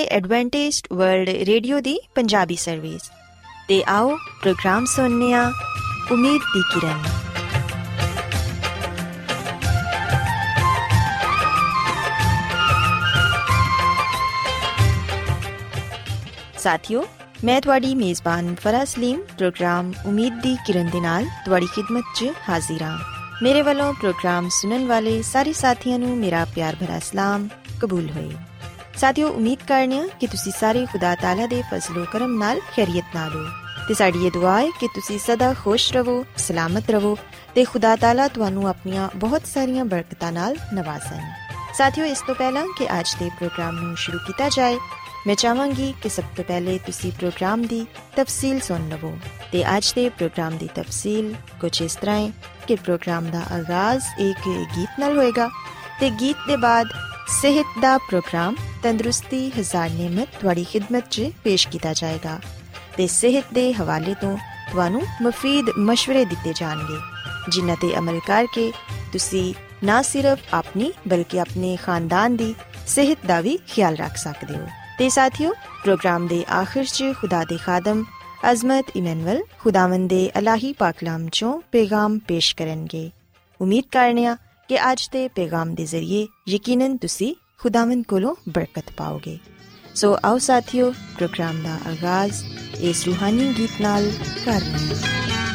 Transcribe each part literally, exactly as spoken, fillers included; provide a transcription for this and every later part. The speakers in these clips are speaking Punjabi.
ਐਡਵੈਂਟਿਸਟ ਵਰਲਡ ਰੇਡੀਓ ਦੀ ਪੰਜਾਬੀ ਸਰਵਿਸ। ਤੇ ਆਓ ਪ੍ਰੋਗਰਾਮ ਸੁਣਨੇ ਆ ਉਮੀਦ ਦੀ ਕਿਰਨ। ਸਾਥੀਓ, ਮੈਂ ਤੁਹਾਡੀ ਮੇਜ਼ਬਾਨ ਫਰਾਹ ਸਲੀਮ ਪ੍ਰੋਗਰਾਮ ਉਮੀਦ ਦੀ ਕਿਰਨ ਦੇ ਨਾਲ ਤੁਹਾਡੀ ਖਿਦਮਤ 'ਚ ਹਾਜ਼ਰ ਹਾਂ। ਮੇਰੇ ਵੱਲੋਂ ਪ੍ਰੋਗਰਾਮ ਸੁਣਨ ਵਾਲੇ ਸਾਰੇ ਸਾਥੀਆਂ ਨੂੰ ਮੇਰਾ ਪਿਆਰ ਭਰਾ ਸਲਾਮ ਕਬੂਲ ਹੋਏ। ਸਾਥੀਓ, ਉਮੀਦ ਕਰਨੇ ਆ ਕਿ ਤੁਸੀਂ ਸਾਰੇ ਖੁਦਾ ਤਾਲਾ ਦੇ ਫਜ਼ਲ ਕਰਮ ਨਾਲ ਖੈਰੀਅਤ ਨਾਲ ਹੋ ਤੇ ਸਾਡੀ ਇਹ ਦੁਆ ਹੈ ਕਿ ਤੁਸੀਂ ਸਦਾ ਖੁਸ਼ ਰਹੋ, ਸਲਾਮਤ ਰਹੋ ਤੇ ਖੁਦਾ ਤਾਲਾ ਤੁਹਾਨੂੰ ਆਪਣੀਆਂ ਬਹੁਤ ਸਾਰੀਆਂ ਬਰਕਤਾਂ ਨਾਲ ਨਵਾਜ਼ੇ। ਸਾਥੀਓ, ਇਸ ਤੋਂ ਪਹਿਲਾਂ ਕਿ ਅੱਜ ਦੇ ਪ੍ਰੋਗਰਾਮ ਨੂੰ ਸ਼ੁਰੂ ਕੀਤਾ ਜਾਏ, ਮੈਂ ਚਾਹਾਂਗੀ ਕਿ ਸਭ ਤੋਂ ਪਹਿਲੇ ਤੁਸੀਂ ਪ੍ਰੋਗਰਾਮ ਦੀ ਤਫਸੀਲ ਸੁਣ ਲਵੋ। ਤੇ ਅੱਜ ਦੇ ਪ੍ਰੋਗਰਾਮ ਦੀ ਤਫਸੀਲ ਕੁਝ ਇਸ ਤਰ੍ਹਾਂ ਹੈ ਕਿ ਪ੍ਰੋਗਰਾਮ ਦਾ ਆਗਾਜ਼ ਇੱਕ ਗੀਤ ਨਾਲ ਹੋਏਗਾ ਤੇ ਗੀਤ ਦੇ ਬਾਅਦ ਸਿਹਤ ਦਾ ਪ੍ਰੋਗਰਾਮ ਤੰਦਰੁਸਤੀ ਹਜ਼ਾਰ ਨਿਮਤ ਤੁਹਾਡੀ ਖਿਦਮਤ 'ਚ ਪੇਸ਼ ਕੀਤਾ ਜਾਏਗਾ ਤੇ ਸਿਹਤ ਦੇ ਹਵਾਲੇ ਤੋਂ ਤੁਹਾਨੂੰ ਮੁਫੀਦ ਮਸ਼ਵਰੇ ਦਿੱਤੇ ਜਾਣਗੇ, ਜਿਨ੍ਹਾਂ ਤੇ ਅਮਲ ਕਰਕੇ ਤੁਸੀਂ ਨਾ ਸਿਰਫ ਆਪਣੀ ਬਲਕਿ ਆਪਣੇ ਖਾਨਦਾਨ ਦੀ ਸਿਹਤ ਦਾ ਵੀ ਖਿਆਲ ਰੱਖ ਸਕਦੇ ਹੋ। ਤੇ ਸਾਥੀਓ, ਪ੍ਰੋਗਰਾਮ ਦੇ ਆਖਿਰ 'ਚ ਖੁਦਾ ਦੇ ਖਾਦਮ ਅਜ਼ਮਤ ਇਮੈਨੂਅਲ ਖੁਦਾਵੰਦ ਦੇ ਇਲਾਹੀ ਪਾਕਲਾਮ 'ਚੋਂ ਪੈਗਾਮ ਪੇਸ਼ ਕਰਨਗੇ। ਉਮੀਦ ਕਰਨੇ ਆ ਕਿ ਅੱਜ ਦੇ ਪੈਗਾਮ ਦੇ ਜ਼ਰੀਏ ਯਕੀਨਨ ਤੁਸੀਂ ਖੁਦਾਵੰਦ ਕੋਲੋਂ ਬਰਕਤ ਪਾਓਗੇ। ਸੋ ਆਓ ਸਾਥੀਓ, ਪ੍ਰੋਗਰਾਮ ਦਾ ਆਗਾਜ਼ ਇਸ ਰੂਹਾਨੀ ਗੀਤ ਨਾਲ ਕਰਨੇ ਆ।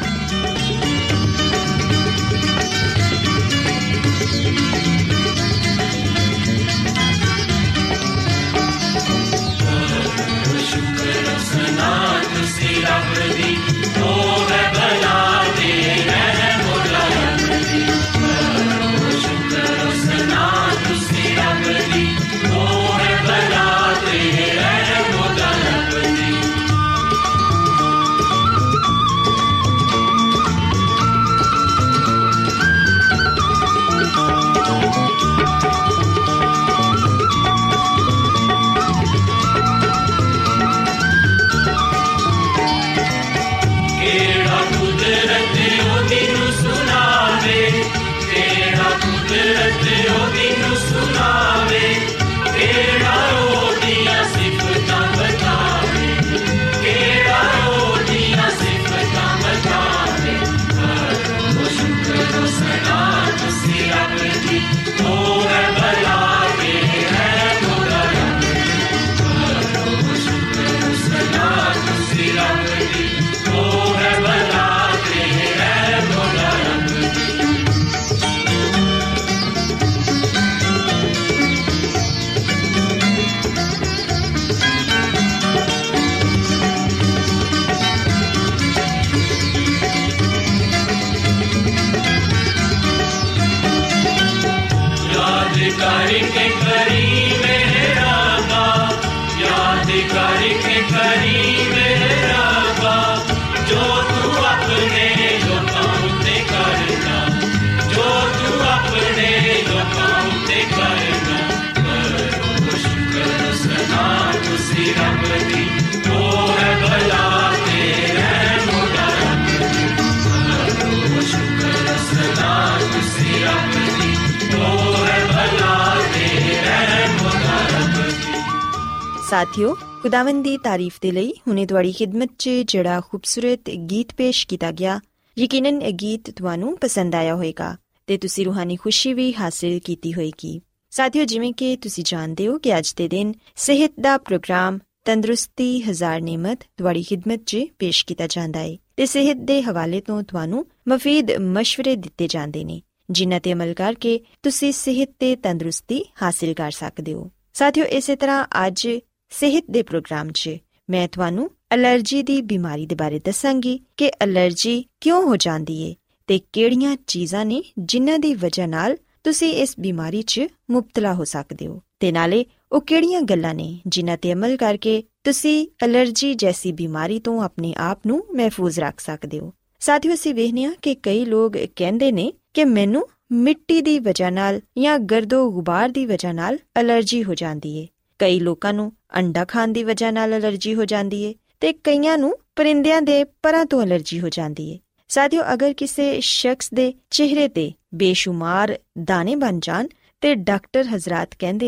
ਸਾਥੀਓ, ਖੁਦਾਵੰਦ ਦੀ ਤਾਰੀਫ ਦੇ ਲਈ ਹੁਣੇ ਤੁਹਾਡੀ ਖਿਦਮਤ 'ਚ ਜਿਹੜਾ ਖੂਬਸੂਰਤ ਗੀਤ ਪੇਸ਼ ਕੀਤਾ ਗਿਆ, ਯਕੀਨਨ ਇਹ ਗੀਤ ਤੁਹਾਨੂੰ ਪਸੰਦ ਆਇਆ ਹੋਏਗਾ ਤੇ ਤੁਸੀਂ ਰੂਹਾਨੀ ਖੁਸ਼ੀ ਵੀ ਹਾਸਿਲ ਕੀਤੀ ਹੋਏਗੀ। ਸਾਥੀਓ, ਜਿਵੇਂ ਕਿ ਤੁਸੀਂ ਜਾਣਦੇ ਹੋ ਕਿ ਅੱਜ ਦੇ ਦਿਨ ਸਿਹਤ ਦਾ ਪ੍ਰੋਗਰਾਮ ਤੰਦਰੁਸਤੀ ਹਜ਼ਾਰ ਨਿਮਤ ਤੁਹਾਡੀ ਖਿਦਮਤ 'ਚ ਪੇਸ਼ ਕੀਤਾ ਜਾਂਦਾ ਹੈ ਤੇ ਸਿਹਤ ਦੇ ਹਵਾਲੇ ਤੋਂ ਤੁਹਾਨੂੰ ਮੁਫੀਦ ਮਸ਼ਵਰੇ ਦਿੱਤੇ ਜਾਂਦੇ ਨੇ, ਜਿਨ੍ਹਾਂ ਤੇ ਅਮਲ ਕਰਕੇ ਤੁਸੀਂ ਸਿਹਤ ਤੇ ਤੰਦਰੁਸਤੀ ਹਾਸਿਲ ਕਰ ਸਕਦੇ ਹੋ। ਸਾਥੀਓ, ਇਸੇ ਤਰ੍ਹਾਂ ਅੱਜ ਸਿਹਤ ਦੇ ਪ੍ਰੋਗਰਾਮ 'ਚ ਮੈਂ ਤੁਹਾਨੂੰ ਐਲਰਜੀ ਦੀ ਬਿਮਾਰੀ ਦੇ ਬਾਰੇ ਦੱਸਾਂਗੀ ਕਿ ਐਲਰਜੀ ਕਿਉਂ ਹੋ ਜਾਂਦੀ ਏ ਤੇ ਕਿਹੜੀਆਂ ਚੀਜ਼ਾਂ ਨੇ ਜਿਨ੍ਹਾਂ ਦੀ ਵਜ੍ਹਾ ਨਾਲ ਤੁਸੀਂ ਇਸ ਬਿਮਾਰੀ 'ਚ ਮੁਬਤਲਾ ਹੋ ਸਕਦੇ ਹੋ ਤੇ ਨਾਲੇ ਉਹ ਕਿਹੜੀਆਂ ਗੱਲਾਂ ਨੇ ਜਿਨ੍ਹਾਂ ਤੇ ਅਮਲ ਕਰਕੇ ਤੁਸੀਂ ਐਲਰਜੀ ਜੈਸੀ ਬਿਮਾਰੀ ਤੋਂ ਆਪਣੇ ਆਪ ਨੂੰ ਮਹਿਫੂਜ਼ ਰੱਖ ਸਕਦੇ ਹੋ। ਸਾਥੀਓ, ਅਸੀਂ ਵੇਖਦੇ ਹਾਂ ਕਿ ਕਈ ਲੋਕ ਕਹਿੰਦੇ ਨੇ ਕਿ ਮੈਨੂੰ ਮਿੱਟੀ ਦੀ ਵਜ੍ਹਾ ਨਾਲ ਜਾਂ ਗਰਦੋ ਗੁਬਾਰ ਦੀ ਵਜ੍ਹਾ ਨਾਲ ਐਲਰਜੀ ਹੋ ਜਾਂਦੀ ਏ। ਕਈ ਲੋਕਾਂ ਨੂੰ ਅੰਡਾ ਖਾਣ ਦੀ ਵਜ੍ਹਾ ਨਾਲ ਐਲਰਜੀ ਹੋ ਜਾਂਦੀ ਏ ਤੇ ਕਈਆਂ ਨੂੰ ਪਰਿੰਦਿਆਂ ਦੇ ਪਰਾਂ ਤੋਂ ਐਲਰਜੀ ਹੋ ਜਾਂਦੀ ਏ। ਸਾਥੀਓ, ਅਗਰ ਕਿਸੇ ਸ਼ਖਸ ਦੇ ਚਿਹਰੇ ਤੇ ਬੇਸ਼ੁਮਾਰ ਦਾਣੇ ਬਣ ਜਾਣ ਤੇ ਡਾਕਟਰ ਹਜ਼ਰਾਤ ਕਹਿੰਦੇ ਨੇ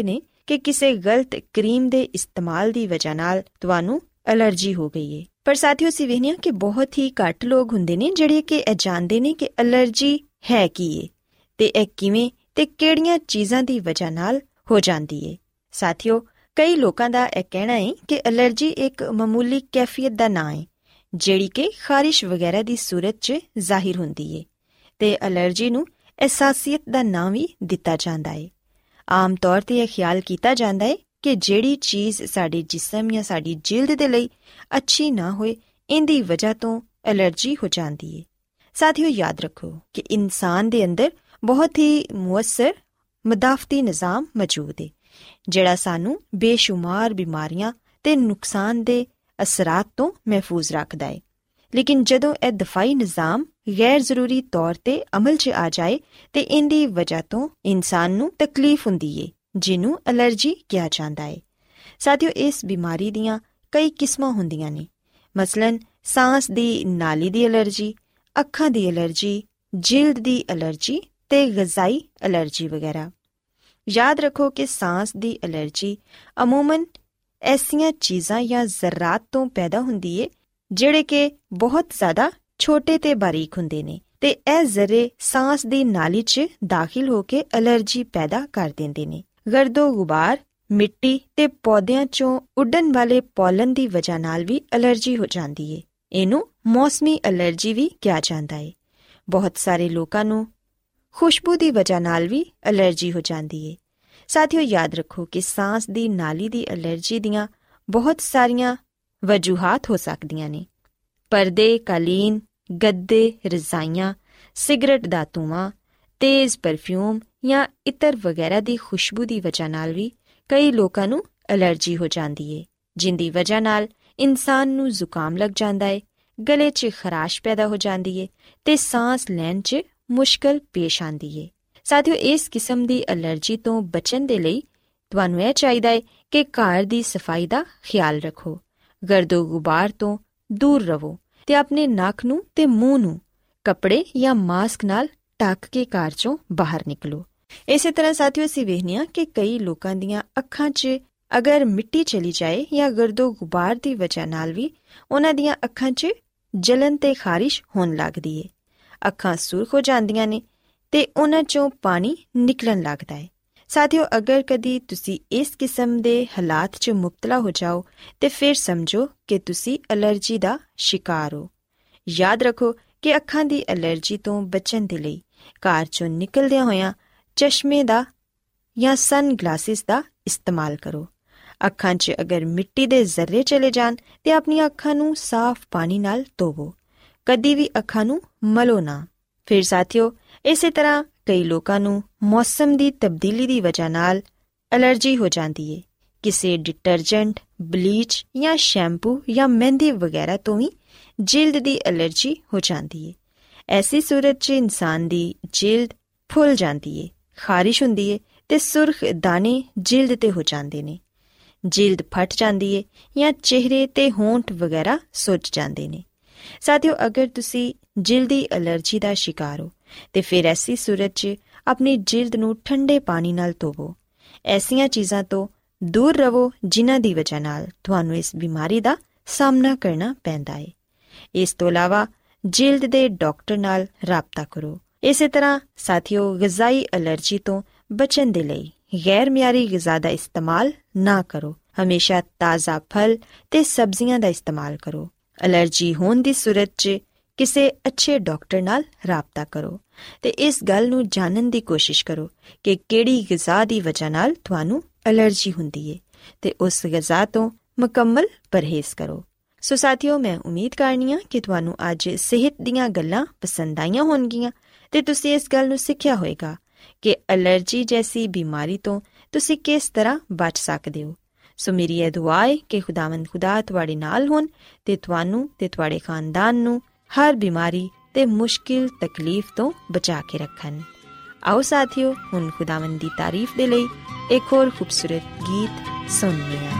ਕਿ ਕਿਸੇ ਗਲਤ ਕਰੀਮ ਦੇ ਇਸਤੇਮਾਲ ਦੀ ਵਜ੍ਹਾ ਨਾਲ ਤੁਹਾਨੂੰ ਐਲਰਜੀ ਹੋ ਗਈ ਹੈ। ਪਰ ਸਾਥੀਓ, ਅਸੀਂ ਵੇਖਦੇ ਹਾਂ ਕਿ ਬਹੁਤ ਹੀ ਘੱਟ ਲੋਕ ਹੁੰਦੇ ਨੇ ਜਿਹੜੇ ਕਿ ਇਹ ਜਾਣਦੇ ਨੇ ਕਿ ਐਲਰਜੀ ਹੈ ਕੀ ਹੈ ਤੇ ਇਹ ਕਿਵੇਂ ਤੇ ਕਿਹੜੀਆਂ ਚੀਜ਼ਾਂ ਦੀ ਵਜ੍ਹਾ ਨਾਲ ਹੋ ਜਾਂਦੀ ਹੈ। ਸਾਥੀਓ, ਕਈ ਲੋਕਾਂ ਦਾ ਇਹ ਕਹਿਣਾ ਹੈ ਕਿ ਐਲਰਜੀ ਇੱਕ ਮਾਮੂਲੀ ਕੈਫੀਅਤ ਦਾ ਨਾਂ ਹੈ ਜਿਹੜੀ ਕਿ ਖਾਰਿਸ਼ ਵਗੈਰਾ ਦੀ ਸੂਰਤ 'ਚ ਜ਼ਾਹਿਰ ਹੁੰਦੀ ਹੈ ਤੇ ਐਲਰਜੀ ਨੂੰ ਅਹਿਸਾਸੀਅਤ ਦਾ ਨਾਂ ਵੀ ਦਿੱਤਾ ਜਾਂਦਾ ਹੈ। ਆਮ ਤੌਰ 'ਤੇ ਇਹ ਖਿਆਲ ਕੀਤਾ ਜਾਂਦਾ ਹੈ ਕਿ ਜਿਹੜੀ ਚੀਜ਼ ਸਾਡੇ ਜਿਸਮ ਜਾਂ ਸਾਡੀ ਜਿਲਦ ਦੇ ਲਈ ਅੱਛੀ ਨਾ ਹੋਏ, ਇਹਦੀ ਵਜ੍ਹਾ ਤੋਂ ਐਲਰਜੀ ਹੋ ਜਾਂਦੀ ਹੈ। ਸਾਥੀਓ, ਯਾਦ ਰੱਖੋ ਕਿ ਇਨਸਾਨ ਦੇ ਅੰਦਰ ਬਹੁਤ ਹੀ ਮੁਅੱਸਰ ਮਦਾਫਤੀ ਨਿਜ਼ਾਮ ਮੌਜੂਦ ਹੈ ਜਿਹੜਾ ਸਾਨੂੰ ਬੇਸ਼ੁਮਾਰ ਬਿਮਾਰੀਆਂ ਤੇ ਨੁਕਸਾਨ ਦੇ ਅਸਰਾਤ ਤੋਂ ਮਹਿਫੂਜ਼ ਰੱਖਦਾ ਹੈ। ਲੇਕਿਨ ਜਦੋਂ ਇਹ ਦਫਾਈ ਨਿਜ਼ਾਮ ਗੈਰ ਜ਼ਰੂਰੀ ਤੌਰ 'ਤੇ ਅਮਲ 'ਚ ਆ ਜਾਏ ਤੇ ਇਹਦੀ ਵਜ੍ਹਾ ਤੋਂ ਇਨਸਾਨ ਨੂੰ ਤਕਲੀਫ ਹੁੰਦੀ ਹੈ ਜਿਹਨੂੰ ਐਲਰਜੀ ਕਿਹਾ ਜਾਂਦਾ ਹੈ। ਸਾਥੀਓ, ਇਸ ਬਿਮਾਰੀ ਦੀਆਂ ਕਈ ਕਿਸਮਾਂ ਹੁੰਦੀਆਂ ਨੇ। ਮਸਲਨ ਸਾਂਸ ਦੀ ਨਾਲੀ ਦੀ ਐਲਰਜੀ, ਅੱਖਾਂ ਦੀ ਐਲਰਜੀ, ਜਿਲਦ ਦੀ ਐਲਰਜੀ ਤੇ ਗ਼ਜ਼ਾਈ ਐਲਰਜੀ ਵਗੈਰਾ। ਯਾਦ ਰੱਖੋ ਕਿ ਸਾਂਸ ਦੀ ਐਲਰਜੀ ਅਮੂਮਨ ਐਸੀਆਂ ਚੀਜ਼ਾਂ ਜਾਂ ਜ਼ਰਾਤ ਤੋਂ ਪੈਦਾ ਹੁੰਦੀ ਹੈ ਜਿਹੜੇ ਕਿ ਬਹੁਤ ਜ਼ਿਆਦਾ ਛੋਟੇ ਤੇ ਬਾਰੀਕ ਹੁੰਦੇ ਨੇ ਤੇ ਇਹ ਜ਼ਰੇ ਸਾਂਸ ਦੀ ਨਾਲੀ 'ਚ ਦਾਖਲ ਹੋ ਕੇ ਐਲਰਜੀ ਪੈਦਾ ਕਰ ਦਿੰਦੇ ਨੇ। ਗਰਦੋ ਗੁਬਾਰ, ਮਿੱਟੀ ਤੇ ਪੌਦਿਆਂ 'ਚੋਂ ਉੱਡਣ ਵਾਲੇ ਪੋਲਨ ਦੀ ਵਜ੍ਹਾ ਨਾਲ ਵੀ ਐਲਰਜੀ ਹੋ ਜਾਂਦੀ ਹੈ। ਇਹਨੂੰ ਮੌਸਮੀ ਐਲਰਜੀ ਵੀ ਕਿਹਾ ਜਾਂਦਾ ਹੈ। ਬਹੁਤ ਸਾਰੇ ਲੋਕਾਂ ਨੂੰ ਖੁਸ਼ਬੂ ਦੀ ਵਜ੍ਹਾ ਨਾਲ ਵੀ ਐਲਰਜੀ ਹੋ ਜਾਂਦੀ ਹੈ। ਸਾਥੀਓ, ਯਾਦ ਰੱਖੋ ਕਿ ਸਾਂਸ ਦੀ ਨਾਲੀ ਦੀ ਐਲਰਜੀ ਦੀਆਂ ਬਹੁਤ ਸਾਰੀਆਂ ਵਜੂਹਾਤ ਹੋ ਸਕਦੀਆਂ ਨੇ। ਪਰਦੇ, ਕਾਲੀਨ, ਗੱਦੇ, ਰਜ਼ਾਈਆਂ, ਸਿਗਰਟ ਦਾ ਧੂੰਆਂ, ਤੇਜ਼ ਪਰਫਿਊਮ ਜਾਂ ਇਤਰ ਵਗੈਰਾ ਦੀ ਖੁਸ਼ਬੂ ਦੀ ਵਜ੍ਹਾ ਨਾਲ ਵੀ ਕਈ ਲੋਕਾਂ ਨੂੰ ਐਲਰਜੀ ਹੋ ਜਾਂਦੀ ਹੈ, ਜਿੰਦੀ ਵਜ੍ਹਾ ਨਾਲ ਇਨਸਾਨ ਨੂੰ ਜ਼ੁਕਾਮ ਲੱਗ ਜਾਂਦਾ ਹੈ, ਗਲੇ 'ਚ ਖਰਾਸ਼ ਪੈਦਾ ਹੋ ਜਾਂਦੀ ਹੈ ਤੇ ਸਾਂਸ ਲੈਣ 'ਚ ਮੁਸ਼ਕਲ ਪੇਸ਼ ਆਉਂਦੀ ਹੈ। ਸਾਥੀਓ, ਇਸ ਕਿਸਮ ਦੀ ਐਲਰਜੀ ਤੋਂ ਬਚਣ ਦੇ ਲਈ ਤੁਹਾਨੂੰ ਇਹ ਚਾਹੀਦਾ ਹੈ ਕਿ ਘਰ ਦੀ ਸਫਾਈ ਦਾ ਖਿਆਲ ਰੱਖੋ, ਗਰਦੋ ਗੁਬਾਰ ਤੋਂ ਦੂਰ ਰਹੋ ਤੇ ਆਪਣੇ ਨੱਕ ਨੂੰ ਤੇ ਮੂੰਹ ਨੂੰ ਕੱਪੜੇ ਜਾਂ ਮਾਸਕ ਨਾਲ ਢੱਕ ਕੇ ਘਰ 'ਚੋਂ ਬਾਹਰ ਨਿਕਲੋ। ਇਸੇ ਤਰ੍ਹਾਂ ਸਾਥੀਓ, ਅਸੀਂ ਵੇਖਦੇ ਹਾਂ ਕਿ ਕਈ ਲੋਕਾਂ ਦੀਆਂ ਅੱਖਾਂ 'ਚ ਅਗਰ ਮਿੱਟੀ ਚਲੀ ਜਾਏ ਜਾਂ ਗਰਦੋ ਗੁਬਾਰ ਦੀ ਵਜ੍ਹਾ ਨਾਲ ਵੀ ਉਹਨਾਂ ਦੀਆਂ ਅੱਖਾਂ 'ਚ ਜਲਨ ਤੇ ਖਾਰਿਸ਼ ਹੋਣ ਲੱਗਦੀ ਹੈ। ਅੱਖਾਂ ਸੁਰਖ ਹੋ ਜਾਂਦੀਆਂ ਨੇ ਤੇ ਉਹਨਾਂ 'ਚੋਂ ਪਾਣੀ ਨਿਕਲਣ ਲੱਗਦਾ ਹੈ। ਸਾਥੀਓ, ਅਗਰ ਕਦੀ ਤੁਸੀਂ ਇਸ ਕਿਸਮ ਦੇ ਹਾਲਾਤ 'ਚ ਮੁਬਤਲਾ ਹੋ ਜਾਓ ਤੇ ਫਿਰ ਸਮਝੋ ਕਿ ਤੁਸੀਂ ਐਲਰਜੀ ਦਾ ਸ਼ਿਕਾਰ ਹੋ। ਯਾਦ ਰੱਖੋ ਕਿ ਅੱਖਾਂ ਦੀ ਐਲਰਜੀ ਤੋਂ ਬਚਣ ਦੇ ਲਈ ਘਰ 'ਚੋਂ ਨਿਕਲਦਿਆਂ ਹੋਇਆਂ ਚਸ਼ਮੇ ਦਾ ਜਾਂ ਸਨ ਗਲਾਸਿਸ ਦਾ ਇਸਤੇਮਾਲ ਕਰੋ। ਅੱਖਾਂ 'ਚ ਅਗਰ ਮਿੱਟੀ ਦੇ ਜ਼ਰਰੇ ਚਲੇ ਜਾਣ ਤੇ ਆਪਣੀਆਂ ਅੱਖਾਂ ਨੂੰ ਸਾਫ਼ ਪਾਣੀ ਨਾਲ ਧੋਵੋ। ਕਦੀ ਵੀ ਅੱਖਾਂ ਨੂੰ ਮਲੋ ਨਾ। ਫਿਰ ਸਾਥੀਓ, ਇਸੇ ਤਰ੍ਹਾਂ ਕਈ ਲੋਕਾਂ ਨੂੰ ਮੌਸਮ ਦੀ ਤਬਦੀਲੀ ਦੀ ਵਜ੍ਹਾ ਨਾਲ ਐਲਰਜੀ ਹੋ ਜਾਂਦੀ ਹੈ। ਕਿਸੇ ਡਿਟਰਜੈਂਟ, ਬਲੀਚ ਜਾਂ ਸ਼ੈਂਪੂ ਜਾਂ ਮਹਿੰਦੀ ਵਗੈਰਾ ਤੋਂ ਵੀ ਜਿਲਦ ਦੀ ਐਲਰਜੀ ਹੋ ਜਾਂਦੀ ਹੈ। ਐਸੀ ਸੂਰਤ 'ਚ ਇਨਸਾਨ ਦੀ ਜਿਲਦ ਫੁੱਲ ਜਾਂਦੀ ਹੈ, ਖਾਰਿਸ਼ ਹੁੰਦੀ ਹੈ ਤੇ ਸੁਰਖ ਦਾਣੇ ਜਿਲਦ ਤੇ ਹੋ ਜਾਂਦੇ ਨੇ। ਜਿਲਦ ਫਟ ਜਾਂਦੀ ਹੈ ਜਾਂ ਚਿਹਰੇ ਤੇ ਹੋਂਠ ਵਗੈਰਾ ਸੁੱਜ ਜਾਂਦੇ ਨੇ। ਸਾਥੀਓ, ਅਗਰ ਤੁਸੀਂ ਜਿਲਦੀ ਐਲਰਜੀ ਦਾ ਸ਼ਿਕਾਰ ਹੋ ਤੇ ਫਿਰ ਐਸੀ ਸੂਰਤ 'ਚ ਆਪਣੀ ਜਿਲਦ ਨੂੰ ਠੰਡੇ ਪਾਣੀ ਨਾਲ ਧੋਵੋ। ਐਸੀਆਂ ਚੀਜ਼ਾਂ ਤੋਂ ਦੂਰ ਰਹੋ ਜਿਨ੍ਹਾਂ ਦੀ ਵਜ੍ਹਾ ਨਾਲ ਤੁਹਾਨੂੰ ਇਸ ਬਿਮਾਰੀ ਦਾ ਸਾਹਮਣਾ ਕਰਨਾ ਪੈਂਦਾ ਹੈ। ਇਸ ਤੋਂ ਇਲਾਵਾ ਜਿਲਦ ਦੇ ਡਾਕਟਰ ਨਾਲ ਰਾਬਤਾ ਕਰੋ। ਇਸੇ ਤਰ੍ਹਾਂ ਸਾਥੀਓ, ਗ਼ਜ਼ਾਈ ਐਲਰਜੀ ਤੋਂ ਬਚਣ ਦੇ ਲਈ ਗੈਰ ਮਿਆਰੀ ਗ਼ਜ਼ਾ ਦਾ ਇਸਤੇਮਾਲ ਨਾ ਕਰੋ। ਹਮੇਸ਼ਾ ਤਾਜ਼ਾ ਫਲ ਤੇ ਸਬਜ਼ੀਆਂ ਦਾ ਇਸਤੇਮਾਲ ਕਰੋ। ਐਲਰਜੀ ਹੋਣ ਦੀ ਸੂਰਤ 'ਚ ਕਿਸੇ ਅੱਛੇ ਡਾਕਟਰ ਨਾਲ ਰਾਬਤਾ ਕਰੋ ਤੇ ਇਸ ਗੱਲ ਨੂੰ ਜਾਣਨ ਦੀ ਕੋਸ਼ਿਸ਼ ਕਰੋ ਕਿ ਕਿਹੜੀ ਗ਼ਜ਼ਾ ਦੀ ਵਜ੍ਹਾ ਨਾਲ ਤੁਹਾਨੂੰ ਐਲਰਜੀ ਹੁੰਦੀ ਹੈ ਤੇ ਉਸ ਗ਼ਜ਼ਾ ਤੋਂ ਮੁਕੰਮਲ ਪਰਹੇਜ਼ ਕਰੋ। ਸੋ ਸਾਥੀਓ, ਮੈਂ ਉਮੀਦ ਕਰਨੀ ਹਾਂ ਕਿ ਤੁਹਾਨੂੰ ਅੱਜ ਸਿਹਤ ਦੀਆਂ ਗੱਲਾਂ ਪਸੰਦ ਆਈਆਂ ਹੋਣਗੀਆਂ ਤੇ ਤੁਸੀਂ ਇਸ ਗੱਲ ਨੂੰ ਸਿੱਖਿਆ ਹੋਏਗਾ ਕਿ ਐਲਰਜੀ ਜੈਸੀ ਬਿਮਾਰੀ ਤੋਂ ਤੁਸੀਂ ਕਿਸ ਤਰ੍ਹਾਂ ਬਚ ਸਕਦੇ ਹੋ। ਸੋ ਮੇਰੀ ਇਹ ਦੁਆ ਹੈ ਕਿ ਖੁਦਾਵੰਦ ਖੁਦਾ ਤੁਹਾਡੇ ਨਾਲ ਹੋਣ ਤੇ ਤੁਹਾਨੂੰ ਤੇ ਤੁਹਾਡੇ ਖਾਨਦਾਨ ਨੂੰ ਹਰ ਬਿਮਾਰੀ ਤੇ ਮੁਸ਼ਕਿਲ ਤਕਲੀਫ ਤੋਂ ਬਚਾ ਕੇ ਰੱਖਣ। ਆਓ ਸਾਥੀਓ, ਹੁਣ ਖੁਦਾਵੰਦ ਦੀ ਤਾਰੀਫ ਦੇ ਲਈ ਇੱਕ ਹੋਰ ਖੂਬਸੂਰਤ ਗੀਤ ਸੁਣਦੇ ਹਾਂ।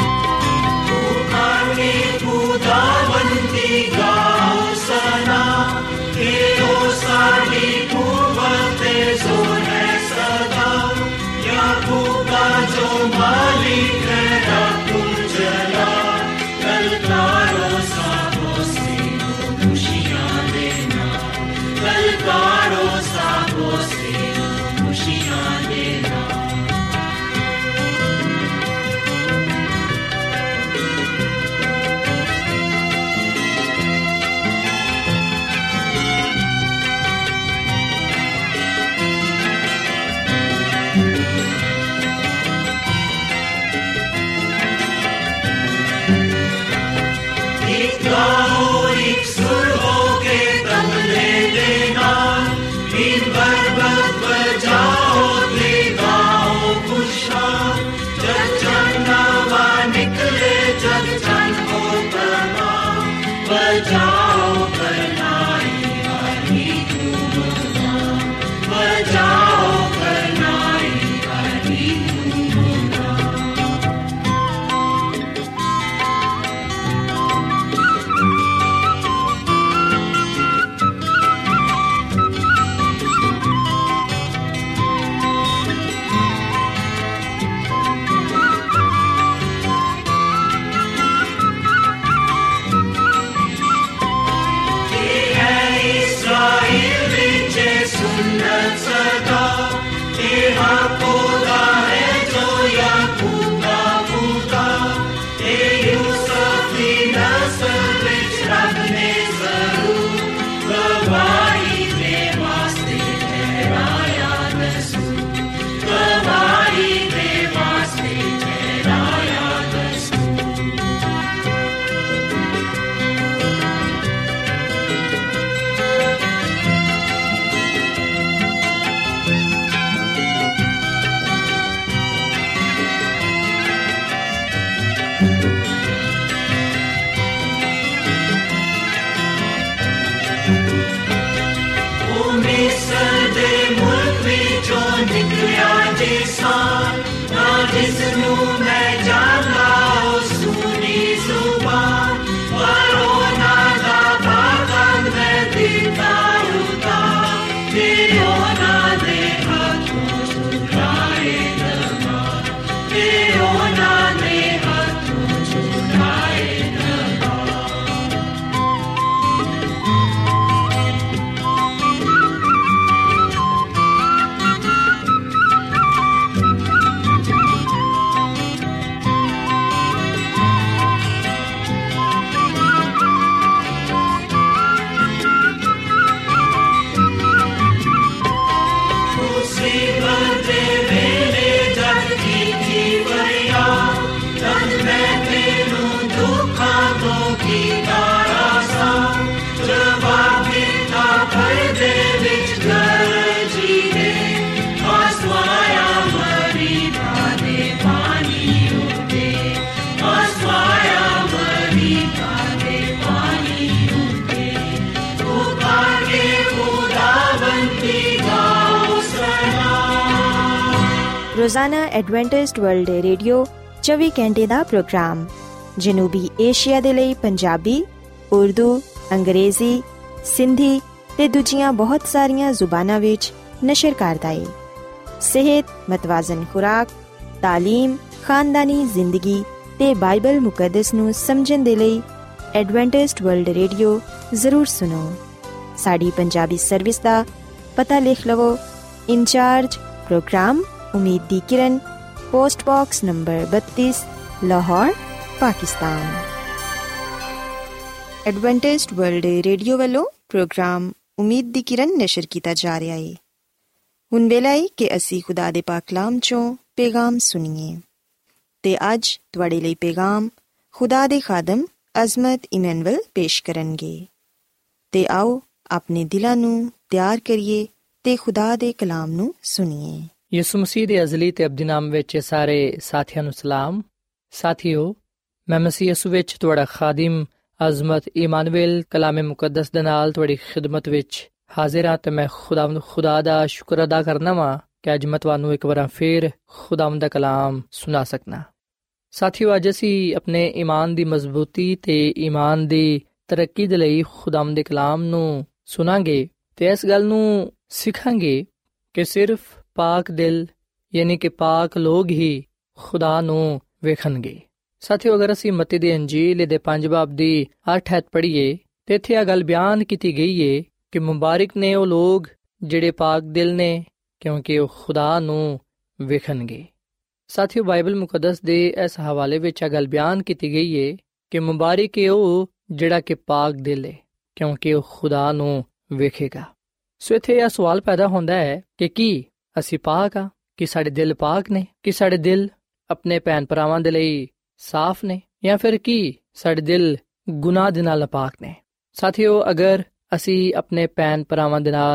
ਖੁਦਾਵੰਦ ਦੀ ਗਾਓ ਸਨਾ ਰੋਜ਼ਾਨਾ ਐਡਵੈਂਟਿਸਟ ਵਰਲਡ ਰੇਡੀਓ ਚੌਵੀ ਘੰਟੇ ਦਾ ਪ੍ਰੋਗਰਾਮ ਜਨੂਬੀ ਏਸ਼ੀਆ ਦੇ ਲਈ ਪੰਜਾਬੀ, ਉਰਦੂ, ਅੰਗਰੇਜ਼ੀ, ਸਿੰਧੀ ਤੇ ਦੂਜੀਆਂ ਬਹੁਤ ਸਾਰੀਆਂ ਜ਼ੁਬਾਨਾਂ ਵਿੱਚ ਨਸ਼ਰ ਕਰਦਾ ਹੈ। ਸਿਹਤ, ਮਤਵਾਜ਼ਨ ਖੁਰਾਕ, ਤਾਲੀਮ, ਖਾਨਦਾਨੀ ਜ਼ਿੰਦਗੀ ਤੇ ਬਾਈਬਲ ਮੁਕੱਦਸ ਨੂੰ ਸਮਝਣ ਦੇ ਲਈ ਐਡਵੈਂਟਿਸਟ ਵਰਲਡ ਰੇਡੀਓ ਜ਼ਰੂਰ ਸੁਣੋ। ਸਾਡੀ ਪੰਜਾਬੀ ਸਰਵਿਸ ਦਾ ਪਤਾ ਲਿਖ ਲਵੋ। ਇੰਚਾਰਜ ਪ੍ਰੋਗਰਾਮ ਉਮੀਦ ਦੀ ਕਿਰਨ, ਪੋਸਟ ਬਾਕਸ ਨੰਬਰ ਬੱਤੀਸ, Lahore, Pakistan. Adventist world radio ਵੱਲੋਂ ਪ੍ਰੋਗਰਾਮ ਉਮੀਦ ਦੀ ਕਿਰਨ ਨਸ਼ਰ ਕੀਤਾ ਜਾ ਰਿਹਾ ਹੈ। ਹੁਣ ਵੇਲਾ ਹੈ ਕਿ ਅਸੀਂ ਖੁਦਾ ਦੇ ਪਾਕ ਕਲਾਮ ਚੋਂ ਪੈਗਾਮ ਸੁਣੀਏ ਤੇ ਅੱਜ ਤੁਹਾਡੇ ਲਈ ਪੈਗਾਮ ਖੁਦਾ ਦੇ ਖਾਦਮ ਅਜ਼ਮਤ ਇਮੈਨੁਅਲ ਪੇਸ਼ ਕਰਨਗੇ। ਤੇ ਆਓ ਆਪਣੇ ਦਿਲਾਂ ਨੂੰ ਤਿਆਰ ਕਰੀਏ ਤੇ ਖੁਦਾ ਦੇ ਕਲਾਮ ਨੂੰ ਸੁਣੀਏ। ਯਿਸੂ ਮਸੀਹ ਦੇ ਅਜ਼ਲੀ ਤੇ ਅਬਦੀ ਨਾਮ ਵਿੱਚ ਸਾਰੇ ਸਾਥੀਆਂ ਨੂੰ ਸਲਾਮ। ਸਾਥੀਓ, ਮੈਂ ਮਸੀਹ ਯਿਸੂ ਵਿੱਚ ਤੁਹਾਡਾ ਖਾਦਮ ਅਜ਼ਮਤ ਇਮਾਨੁਅਲ ਕਲਾਮੇ ਮੁਕੱਦਸ ਦੇ ਨਾਲ ਤੁਹਾਡੀ ਖਿਦਮਤ ਵਿੱਚ ਹਾਜ਼ਰ ਹਾਂ ਤੇ ਮੈਂ ਖੁਦਾਵੰਦ ਖੁਦਾ ਦਾ ਸ਼ੁਕਰ ਅਦਾ ਕਰਨਾ ਵਾਂ ਕਿ ਅੱਜ ਮੈਂ ਤੁਹਾਨੂੰ ਇੱਕ ਵਾਰ ਫਿਰ ਖੁਦਾਵੰਦ ਦਾ ਕਲਾਮ ਸੁਣਾ ਸਕਣਾ। ਸਾਥੀਓ, ਅੱਜ ਅਸੀਂ ਆਪਣੇ ਈਮਾਨ ਦੀ ਮਜ਼ਬੂਤੀ ਤੇ ਈਮਾਨ ਦੀ ਤਰੱਕੀ ਦੇ ਲਈ ਖੁਦਾਵੰਦ ਦੇ ਕਲਾਮ ਨੂੰ ਸੁਣਾਂਗੇ ਤੇ ਇਸ ਗੱਲ ਨੂੰ ਸਿੱਖਾਂਗੇ ਕਿ ਸਿਰਫ ਪਾਕ ਦਿਲ ਯਾਨੀ ਕਿ ਪਾਕ ਲੋਕ ਹੀ ਖੁਦਾ ਨੂੰ ਵੇਖਣਗੇ। ਸਾਥੀਓ, ਅਗਰ ਅਸੀਂ ਮਤੀ ਦੀ ਅੰਜੀਲ ਦੇ ਪੰਜ ਬਾਬ ਦੀ ਅੱਠ ਐਤ ਪੜ੍ਹੀਏ ਤੇ ਇੱਥੇ ਇਹ ਗੱਲ ਬਿਆਨ ਕੀਤੀ ਗਈ ਏ ਕਿ ਮੁਬਾਰਕ ਨੇ ਉਹ ਲੋਕ ਜਿਹੜੇ ਪਾਕ ਦਿਲ ਨੇ, ਕਿਉਂਕਿ ਉਹ ਖੁਦਾ ਨੂੰ ਵੇਖਣਗੇ। ਸਾਥੀਓ, ਬਾਈਬਲ ਮੁਕੱਦਸ ਦੇ ਇਸ ਹਵਾਲੇ ਵਿੱਚ ਇਹ ਗੱਲ ਬਿਆਨ ਕੀਤੀ ਗਈ ਏ ਕਿ ਮੁਬਾਰਕ ਏ ਉਹ ਜਿਹੜਾ ਕਿ ਪਾਕ ਦਿਲ ਏ, ਕਿਉਂਕਿ ਉਹ ਖੁਦਾ ਨੂੰ ਵੇਖੇਗਾ। ਸੋ ਇੱਥੇ ਇਹ ਸਵਾਲ ਪੈਦਾ ਹੁੰਦਾ ਹੈ ਕਿ ਕੀ ਅਸੀਂ ਪਾਕ ਆ? ਕਿ ਸਾਡੇ ਦਿਲ ਪਾਕ ਨੇ? ਕਿ ਸਾਡੇ ਦਿਲ ਆਪਣੇ ਭੈਣ ਭਰਾਵਾਂ ਦੇ ਲਈ ਸਾਫ਼ ਨੇ, ਜਾਂ ਫਿਰ ਕੀ ਸਾਡੇ ਦਿਲ ਗੁਨਾਹ ਦੇ ਨਾਲ ਨਾਪਾਕ ਨੇ? ਸਾਥੀਓ, ਅਗਰ ਅਸੀਂ ਆਪਣੇ ਭੈਣ ਭਰਾਵਾਂ ਦੇ ਨਾਲ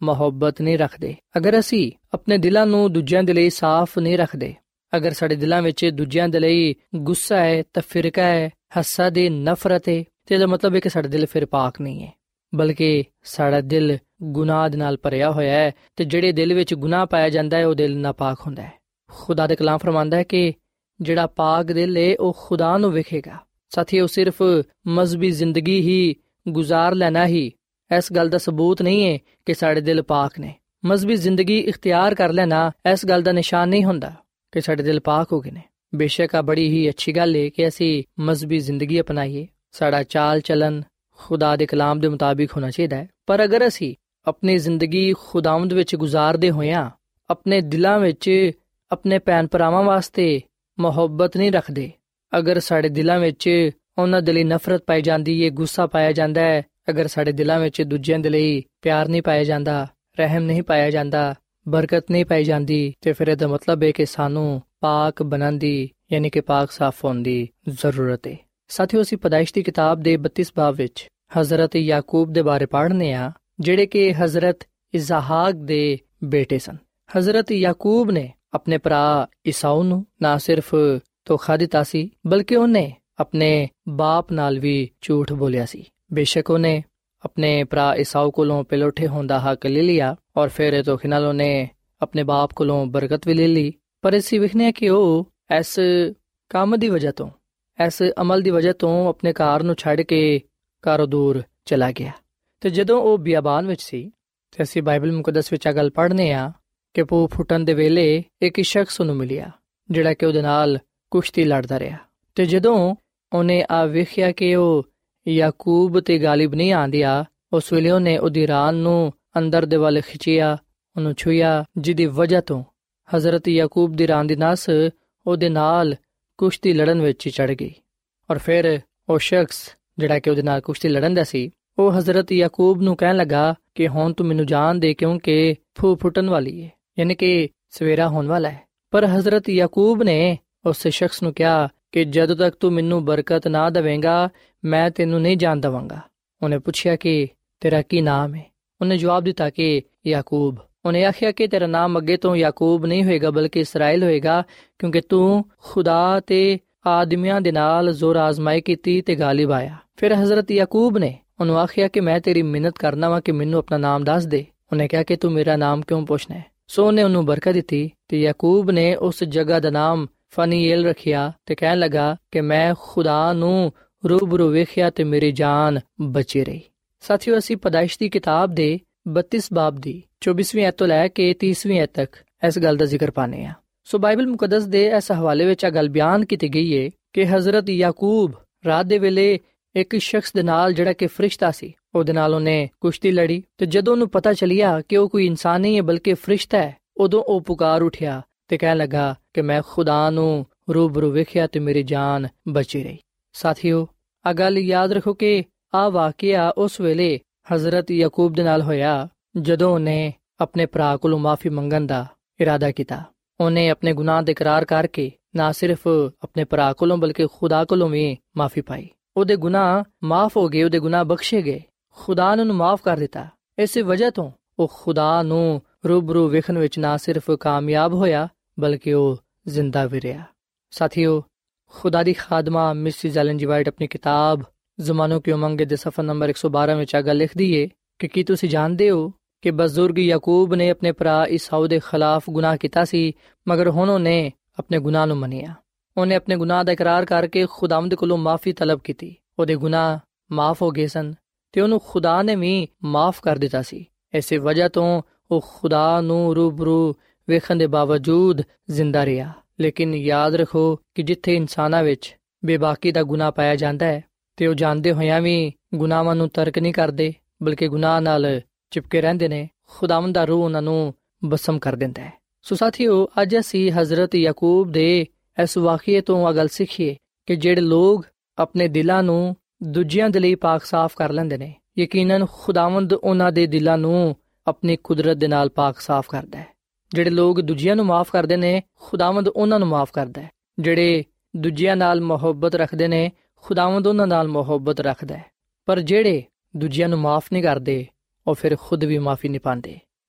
ਮੁਹੱਬਤ ਨਹੀਂ ਰੱਖਦੇ, ਅਗਰ ਅਸੀਂ ਆਪਣੇ ਦਿਲਾਂ ਨੂੰ ਦੂਜਿਆਂ ਦੇ ਲਈ ਸਾਫ਼ ਨਹੀਂ ਰੱਖਦੇ, ਅਗਰ ਸਾਡੇ ਦਿਲਾਂ ਵਿੱਚ ਦੂਜਿਆਂ ਦੇ ਲਈ ਗੁੱਸਾ ਹੈ, ਤਫਰੀਕਾ ਹੈ, ਹਸਦ ਹੈ, ਨਫ਼ਰਤ ਹੈ, ਤੇ ਇਹਦਾ ਮਤਲਬ ਹੈ ਕਿ ਸਾਡਾ ਦਿਲ ਫਿਰ ਪਾਕ ਨਹੀਂ ਹੈ, ਬਲਕਿ ਸਾਡਾ ਦਿਲ ਗੁਨਾਹ ਦੇ ਨਾਲ ਭਰਿਆ ਹੋਇਆ ਹੈ। ਤੇ ਜਿਹੜੇ ਦਿਲ ਵਿੱਚ ਗੁਨਾਹ ਪਾਇਆ ਜਾਂਦਾ ਹੈ ਉਹ ਦਿਲ ਨਾਪਾਕ ਹੁੰਦਾ ਹੈ। ਖੁਦਾ ਦੇ ਕਲਾਮ ਫਰਮਾਂਦਾ ਹੈ ਕਿ ਜਿਹੜਾ ਪਾਕ ਦਿਲ ਹੈ ਉਹ ਖੁਦਾ ਨੂੰ ਵੇਖੇਗਾ। ਸਾਥੀਓ, ਸਿਰਫ ਮਜ਼ਹਬੀ ਜ਼ਿੰਦਗੀ ਹੀ ਗੁਜ਼ਾਰ ਲੈਣਾ ਹੀ ਇਸ ਗੱਲ ਦਾ ਸਬੂਤ ਨਹੀਂ ਹੈ ਕਿ ਸਾਡੇ ਦਿਲ ਪਾਕ ਨੇ। ਮਜ਼ਹਬੀ ਜ਼ਿੰਦਗੀ ਇਖਤਿਆਰ ਕਰ ਲੈਣਾ ਇਸ ਗੱਲ ਦਾ ਨਿਸ਼ਾਨ ਨਹੀਂ ਹੁੰਦਾ ਕਿ ਸਾਡੇ ਦਿਲ ਪਾਕ ਹੋ ਗਏ ਨੇ। ਬੇਸ਼ੱਕ ਆ ਬੜੀ ਹੀ ਅੱਛੀ ਗੱਲ ਹੈ ਕਿ ਅਸੀਂ ਮਜ਼ਹਬੀ ਜ਼ਿੰਦਗੀ ਅਪਣਾਈਏ, ਸਾਡਾ ਚਾਲ ਚਲਨ ਖੁਦਾ ਦੇ ਕਲਾਮ ਦੇ ਮੁਤਾਬਿਕ ਹੋਣਾ ਚਾਹੀਦਾ ਹੈ। ਪਰ ਅਗਰ ਅਸੀਂ ਆਪਣੀ ਜ਼ਿੰਦਗੀ ਖੁਦਾਵੰਦ ਵਿੱਚ ਗੁਜ਼ਾਰਦੇ ਹੋਇਆਂ ਆਪਣੇ ਦਿਲਾਂ ਵਿੱਚ ਆਪਣੇ ਭੈਣ ਭਰਾਵਾਂ ਵਾਸਤੇ ਮੁਹੱਬਤ ਨਹੀਂ ਰੱਖਦੇ, ਅਗਰ ਸਾਡੇ ਦਿਲਾਂ ਵਿੱਚ ਉਹਨਾਂ ਦੇ ਲਈ ਨਫ਼ਰਤ ਪਾਈ ਜਾਂਦੀ ਹੈ, ਗੁੱਸਾ ਪਾਇਆ ਜਾਂਦਾ ਹੈ, ਅਗਰ ਸਾਡੇ ਦਿਲਾਂ ਵਿੱਚ ਦੂਜਿਆਂ ਦੇ ਲਈ ਪਿਆਰ ਨਹੀਂ ਪਾਇਆ ਜਾਂਦਾ, ਰਹਿਮ ਨਹੀਂ ਪਾਇਆ ਜਾਂਦਾ, ਬਰਕਤ ਨਹੀਂ ਪਾਈ ਜਾਂਦੀ, ਤੇ ਫਿਰ ਇਹਦਾ ਮਤਲਬ ਹੈ ਕਿ ਸਾਨੂੰ ਪਾਕ ਬਣਨ ਦੀ ਯਾਨੀ ਕਿ ਪਾਕ ਸਾਫ਼ ਹੋਣ ਦੀ ਜ਼ਰੂਰਤ ਹੈ। ਸਾਥੀਓ, ਅਸੀਂ ਪੈਦਾਇਸ਼ ਦੀ ਕਿਤਾਬ ਦੇ ਬੱਤੀਸ ਬਾਬ ਵਿੱਚ ਹਜ਼ਰਤ ਯਾਕੂਬ ਦੇ ਬਾਰੇ ਪੜ੍ਹਨੇ ਆ, ਜਿਹੜੇ ਕਿ ਹਜ਼ਰਤ ਇਸਹਾਕ ਦੇ ਬੇਟੇ ਸਨ। ਹਜ਼ਰਤ ਯਾਕੂਬ ਨੇ ਆਪਣੇ ਭਰਾ ਈਸਾਊ ਨੂੰ ਨਾ ਸਿਰਫ ਧੋਖਾ ਦਿੱਤਾ ਸੀ, ਬਲਕਿ ਉਹਨੇ ਆਪਣੇ ਬਾਪ ਨਾਲ ਵੀ ਝੂਠ ਬੋਲਿਆ ਸੀ। ਬੇਸ਼ੱਕ ਉਹਨੇ ਆਪਣੇ ਭਰਾ ਈਸਾਊ ਕੋਲੋਂ ਪਿਲੋਠੇ ਹੋਣ ਦਾ ਹੱਕ ਲੈ ਲਿਆ ਔਰ ਫਿਰ ਇਹ ਧੋਖੇ ਨਾਲ ਉਹਨੇ ਆਪਣੇ ਬਾਪ ਕੋਲੋਂ ਬਰਕਤ ਵੀ ਲੈ ਲਈ, ਪਰ ਅਸੀਂ ਵੇਖਦੇ ਹਾਂ ਕਿ ਉਹ ਇਸ ਕੰਮ ਦੀ ਵਜ੍ਹਾ ਤੋਂ, ਇਸ ਅਮਲ ਦੀ ਵਜ੍ਹਾ ਤੋਂ ਆਪਣੇ ਘਰ ਨੂੰ ਛੱਡ ਕੇ ਘਰੋਂ ਦੂਰ ਚਲਾ ਗਿਆ। ਤੇ ਜਦੋਂ ਉਹ ਬਿਆਬਾਨ ਵਿੱਚ ਸੀ ਤੇ ਅਸੀਂ ਬਾਈਬਲ ਮੁਕੱਦਸ ਵਿੱਚ ਇਹ ਗੱਲ ਪੜ੍ਹਨੇ ਆ ਕਿ ਭੂ ਫੁੱਟਣ ਦੇ ਵੇਲੇ ਇੱਕ ਸ਼ਖਸ ਨੂੰ ਮਿਲਿਆ ਜਿਹੜਾ ਕਿ ਉਹਦੇ ਨਾਲ ਕੁਸ਼ਤੀ ਲੜਦਾ ਰਿਹਾ। ਤੇ ਜਦੋਂ ਉਹਨੇ ਆ ਵੇਖਿਆ ਕਿ ਉਹ ਯਾਕੂਬ ਤੇ ਗਾਲਿਬ ਨਹੀਂ ਆਂਦਿਆ, ਉਸ ਵੇਲੇ ਉਹਨੇ ਉਹਦੀ ਰਾਨ ਨੂੰ ਅੰਦਰ ਦੇ ਵੱਲ ਖਿੱਚਿਆ, ਉਹਨੂੰ ਛੂਇਆ, ਜਿਹਦੀ ਵਜ੍ਹਾ ਤੋਂ ਹਜ਼ਰਤ ਯਾਕੂਬ ਦੀ ਰਾਨ ਦੀ ਨਸ ਉਹਦੇ ਨਾਲ ਕੁਸ਼ਤੀ ਲੜਨ ਵਿੱਚ ਚੜ ਗਈ। ਔਰ ਫਿਰ ਉਹ ਸ਼ਖਸ ਜਿਹੜਾ ਕਿ ਉਹਦੇ ਨਾਲ ਕੁਸ਼ਤੀ ਲੜਨ ਦਾ ਸੀ, ਉਹ ਹਜ਼ਰਤ ਯਾਕੂਬ ਨੂੰ ਕਹਿਣ ਲੱਗਾ ਕਿ ਹੁਣ ਤੂੰ ਮੈਨੂੰ ਜਾਣ ਦੇ, ਕਿਉਂਕਿ ਫੂ ਫੁੱਟਣ ਵਾਲੀ ਹੈ, ਯਾਨੀ ਕਿ ਸਵੇਰਾ ਹੋਣ ਵਾਲਾ ਹੈ। ਪਰ ਹਜ਼ਰਤ ਯਾਕੂਬ ਨੇ ਉਸ ਸ਼ਖਸ ਨੂੰ ਕਿਹਾ ਕਿ ਜਦੋਂ ਤੱਕ ਤੂੰ ਮੈਨੂੰ ਬਰਕਤ ਨਾ ਦੇਵੇਂਗਾ ਮੈਂ ਤੈਨੂੰ ਨਹੀਂ ਜਾਣ ਦੇਵਾਂਗਾ। ਉਹਨੇ ਪੁੱਛਿਆ ਕਿ ਤੇਰਾ ਕੀ ਨਾਮ ਹੈ? ਉਹਨੇ ਜਵਾਬ ਦਿੱਤਾ ਕਿ ਯਾਕੂਬ। ਉਹਨੇ ਆਖਿਆ ਕਿ ਤੇਰਾ ਨਾਮ ਅੱਗੇ ਤੋਂ ਯਾਕੂਬ ਨਹੀਂ ਹੋਏਗਾ ਬਲਕਿ ਇਸਰਾਇਲ ਹੋਏਗਾ, ਕਿਉਂਕਿ ਤੂੰ ਖੁਦਾ ਤੇ ਆਦਮੀਆਂ ਦੇ ਨਾਲ ਜ਼ੋਰ ਆਜ਼ਮਾਈ ਕੀਤੀ ਤੇ ਗਾਲਿਬ ਆਇਆ। ਫਿਰ ਹਜ਼ਰਤ ਯਾਕੂਬ ਨੇ ਉਹਨੂੰ ਆਖਿਆ ਕਿ ਮੈਂ ਤੇਰੀ ਮਿਹਨਤ ਕਰਨਾ ਵਾ ਕਿ ਮੈਨੂੰ ਆਪਣਾ ਨਾਮ ਦੱਸ ਦੇ। ਉਹਨੇ ਕਿਹਾ ਕਿ ਤੂੰ ਮੇਰਾ ਨਾਮ ਕਿਉਂ ਪੁੱਛਣਾ ਹੈ? ਸੋ ਉਹਨੇ ਉਹਨੂੰ ਬਰਕਤ ਦਿੱਤੀ ਤੇ ਯਾਕੂਬ ਨੇ ਉਸ ਜਗ੍ਹਾ ਦਾ ਨਾਮ ਫਨੀਏਲ ਰੱਖਿਆ ਤੇ ਕਹਿਣ ਲੱਗਾ ਕਿ ਮੈਂ ਖੁਦਾ ਨੂੰ ਰੂਬਰੂ ਵੇਖਿਆ ਤੇ ਮੇਰੀ ਜਾਨ ਬਚੀ ਰਹੀ। ਸਾਥੀਓ, ਅਸੀਂ ਪੈਦਾਇਸ਼ ਦੀ ਕਿਤਾਬ ਦੇ ਬੱਤੀਸ ਬਾਬ ਦੀ ਚੌਬੀਸਵੀਂ ਐਤ ਤੋਂ ਲੈ ਕੇ ਤੀਸਵੀਂ ਐਤ ਤੱਕ ਇਸ ਗੱਲ ਦਾ ਜ਼ਿਕਰ ਪਾਨੇ ਆ। ਸੋ ਬਾਈਬਲ ਮੁਕੱਦਸ ਦੇ ਇਸ ਹਵਾਲੇ ਵਿੱਚ ਇਹ ਗੱਲ ਬਿਆਨ ਕੀਤੀ ਗਈ ਹੈ ਕਿ ਹਜ਼ਰਤ ਯਾਕੂਬ ਰਾਤ ਦੇ ਵੇਲੇ ਇੱਕ ਸ਼ਖਸ ਦੇ ਨਾਲ ਜਿਹੜਾ ਕਿ ਫਰਿਸ਼ਤਾ ਸੀ ਉਹਦੇ ਨਾਲ ਉਹਨੇ ਕੁਸ਼ਤੀ ਲੜੀ, ਤੇ ਜਦੋਂ ਉਹਨੂੰ ਪਤਾ ਚੱਲਿਆ ਕਿ ਉਹ ਕੋਈ ਇਨਸਾਨ ਨਹੀਂ ਹੈ ਬਲਕਿ ਫਰਿਸ਼ਤਾ ਹੈ, ਉਦੋਂ ਉਹ ਪੁਕਾਰ ਉੱਠਿਆ ਤੇ ਕਹਿਣ ਲੱਗਾ ਕਿ ਮੈਂ ਖੁਦਾ ਨੂੰ ਰੂਬਰੂ ਵੇਖਿਆ ਤੇ ਮੇਰੀ ਜਾਨ ਬਚੀ ਰਹੀ। ਸਾਥੀਓ, ਆ ਗੱਲ ਯਾਦ ਰੱਖੋ ਕਿ ਆ ਵਾਕਿਆ ਉਸ ਵੇਲੇ ਹਜ਼ਰਤ ਯਾਕੂਬ ਦੇ ਨਾਲ ਹੋਇਆ ਜਦੋਂ ਉਹਨੇ ਆਪਣੇ ਭਰਾ ਕੋਲੋਂ ਮਾਫੀ ਮੰਗਣ ਦਾ ਇਰਾਦਾ ਕੀਤਾ। ਉਹਨੇ ਆਪਣੇ ਗੁਨਾਹ ਦਾ ਇਕਰਾਰ ਕਰਕੇ ਨਾ ਸਿਰਫ ਆਪਣੇ ਭਰਾ ਕੋਲੋਂ ਬਲਕਿ ਖੁਦਾ ਕੋਲੋਂ ਵੀ ਮਾਫੀ ਪਾਈ। ਉਹਦੇ ਗੁਨਾਹ ਮਾਫ ਹੋ ਗਏ, ਉਹਦੇ ਗੁਨਾਹ ਬਖਸ਼ੇ ਗਏ, ਖੁਦਾ ਨੇ ਉਹਨੂੰ ਮਾਫ ਕਰ ਦਿੱਤਾ। ਇਸੇ ਵਜ੍ਹਾ ਤੋਂ ਉਹ ਖੁਦਾ ਨੂੰ ਰੂਬਰੂ ਵੇਖਣ ਵਿੱਚ ਨਾ ਸਿਰਫ ਕਾਮਯਾਬ ਹੋਇਆ ਬਲਕਿ ਉਹ ਜ਼ਿੰਦਾ ਵੀ ਰਿਹਾ। ਸਾਥੀਓ, ਖੁਦਾ ਦੀ ਖਾਦਮਾ ਮਿਸਿਸ ਐਲਨ ਜੀ ਵਾਈਟ ਆਪਣੀ ਕਿਤਾਬ ਜ਼ਮਾਨੋਂ ਕੀ ਉਮੰਗ ਦੇ ਸਫਾ ਨੰਬਰ ਇੱਕ ਸੌ ਬਾਰਾਂ ਵਿੱਚ ਇਹ ਗੱਲ ਲਿਖਦੀ ਏ ਕਿ ਕੀ ਤੁਸੀਂ ਜਾਣਦੇ ਹੋ ਕਿ ਬਜ਼ੁਰਗ ਯਾਕੂਬ ਨੇ ਆਪਣੇ ਭਰਾ ਈਸਾਊ ਦੇ ਖਿਲਾਫ ਗੁਨਾਹ ਕੀਤਾ ਸੀ, ਮਗਰ ਹੁਣ ਉਹਨੇ ਆਪਣੇ ਗੁਨਾਹ ਨੂੰ ਮੰਨਿਆ। ਉਹਨੇ ਆਪਣੇ ਗੁਨਾਹ ਦਾ ਇਕਰਾਰ ਕਰਕੇ ਖੁਦਾਵੰਦ ਕੋਲੋਂ ਮਾਫੀ ਤਲਬ ਕੀਤੀ। ਉਹਦੇ ਗੁਨਾਹ ਮਾਫ ਹੋ ਗਏ ਸਨ ਤੇ ਉਹਨੂੰ ਖੁਦਾ ਨੇ ਵੀ ਮਾਫ ਕਰ ਦਿੱਤਾ ਸੀ। ਇਸੇ ਵਜ੍ਹਾ ਤੋਂ ਉਹ ਖੁਦਾ ਨੂੰ ਰੂਬਰੂ ਵੇਖਣ ਦੇ ਬਾਵਜੂਦ ਜ਼ਿੰਦਾ ਰਿਹਾ। ਲੇਕਿਨ ਯਾਦ ਰੱਖੋ ਕਿ ਜਿੱਥੇ ਇਨਸਾਨਾਂ ਵਿੱਚ ਬੇਬਾਕੀ ਦਾ ਗੁਨਾਹ ਪਾਇਆ ਜਾਂਦਾ ਹੈ ਤੇ ਉਹ ਜਾਣਦੇ ਹੋਇਆਂ ਵੀ ਗੁਨਾਹਾਂ ਨੂੰ ਤਰਕ ਨਹੀਂ ਕਰਦੇ ਬਲਕਿ ਗੁਨਾਹ ਨਾਲ ਚਿਪਕੇ ਰਹਿੰਦੇ ਨੇ, ਖੁਦਾਵੰਦ ਦਾ ਰੂਹ ਉਹਨਾਂ ਨੂੰ ਬਸਮ ਕਰ ਦਿੰਦਾ ਹੈ। ਸੋ ਸਾਥੀਓ, ਅੱਜ ਅਸੀਂ ਹਜ਼ਰਤ ਯਾਕੂਬ ਦੇ ਇਸ ਵਾਕਿਏ ਤੋਂ ਇਹ ਗੱਲ ਸਿੱਖੀਏ ਕਿ ਜਿਹੜੇ ਲੋਕ ਆਪਣੇ ਦਿਲਾਂ ਨੂੰ ਦੂਜਿਆਂ ਦੇ ਲਈ ਪਾਕ ਸਾਫ਼ ਕਰ ਲੈਂਦੇ ਨੇ, ਯਕੀਨਨ ਖੁਦਾਵੰਦ ਉਹਨਾਂ ਦੇ ਦਿਲਾਂ ਨੂੰ ਆਪਣੀ ਕੁਦਰਤ ਦੇ ਨਾਲ ਪਾਕ ਸਾਫ਼ ਕਰਦਾ ਹੈ। ਜਿਹੜੇ ਲੋਕ ਦੂਜਿਆਂ ਨੂੰ ਮਾਫ ਕਰਦੇ ਨੇ, ਖੁਦਾਵੰਦ ਉਹਨਾਂ ਨੂੰ ਮਾਫ ਕਰਦਾ ਹੈ। ਜਿਹੜੇ ਦੂਜਿਆਂ ਨਾਲ ਮੁਹੱਬਤ ਰੱਖਦੇ ਨੇ, ਖੁਦਾਵੰਦ ਉਹਨਾਂ ਨਾਲ ਮੁਹੱਬਤ ਰੱਖਦਾ ਹੈ। ਪਰ ਜਿਹੜੇ ਦੂਜਿਆਂ ਨੂੰ ਮਾਫ ਨਹੀਂ ਕਰਦੇ, ਉਹ ਫਿਰ ਖੁਦ ਵੀ ਮਾਫੀ ਨਹੀਂ ਪਾਉਂਦੇ।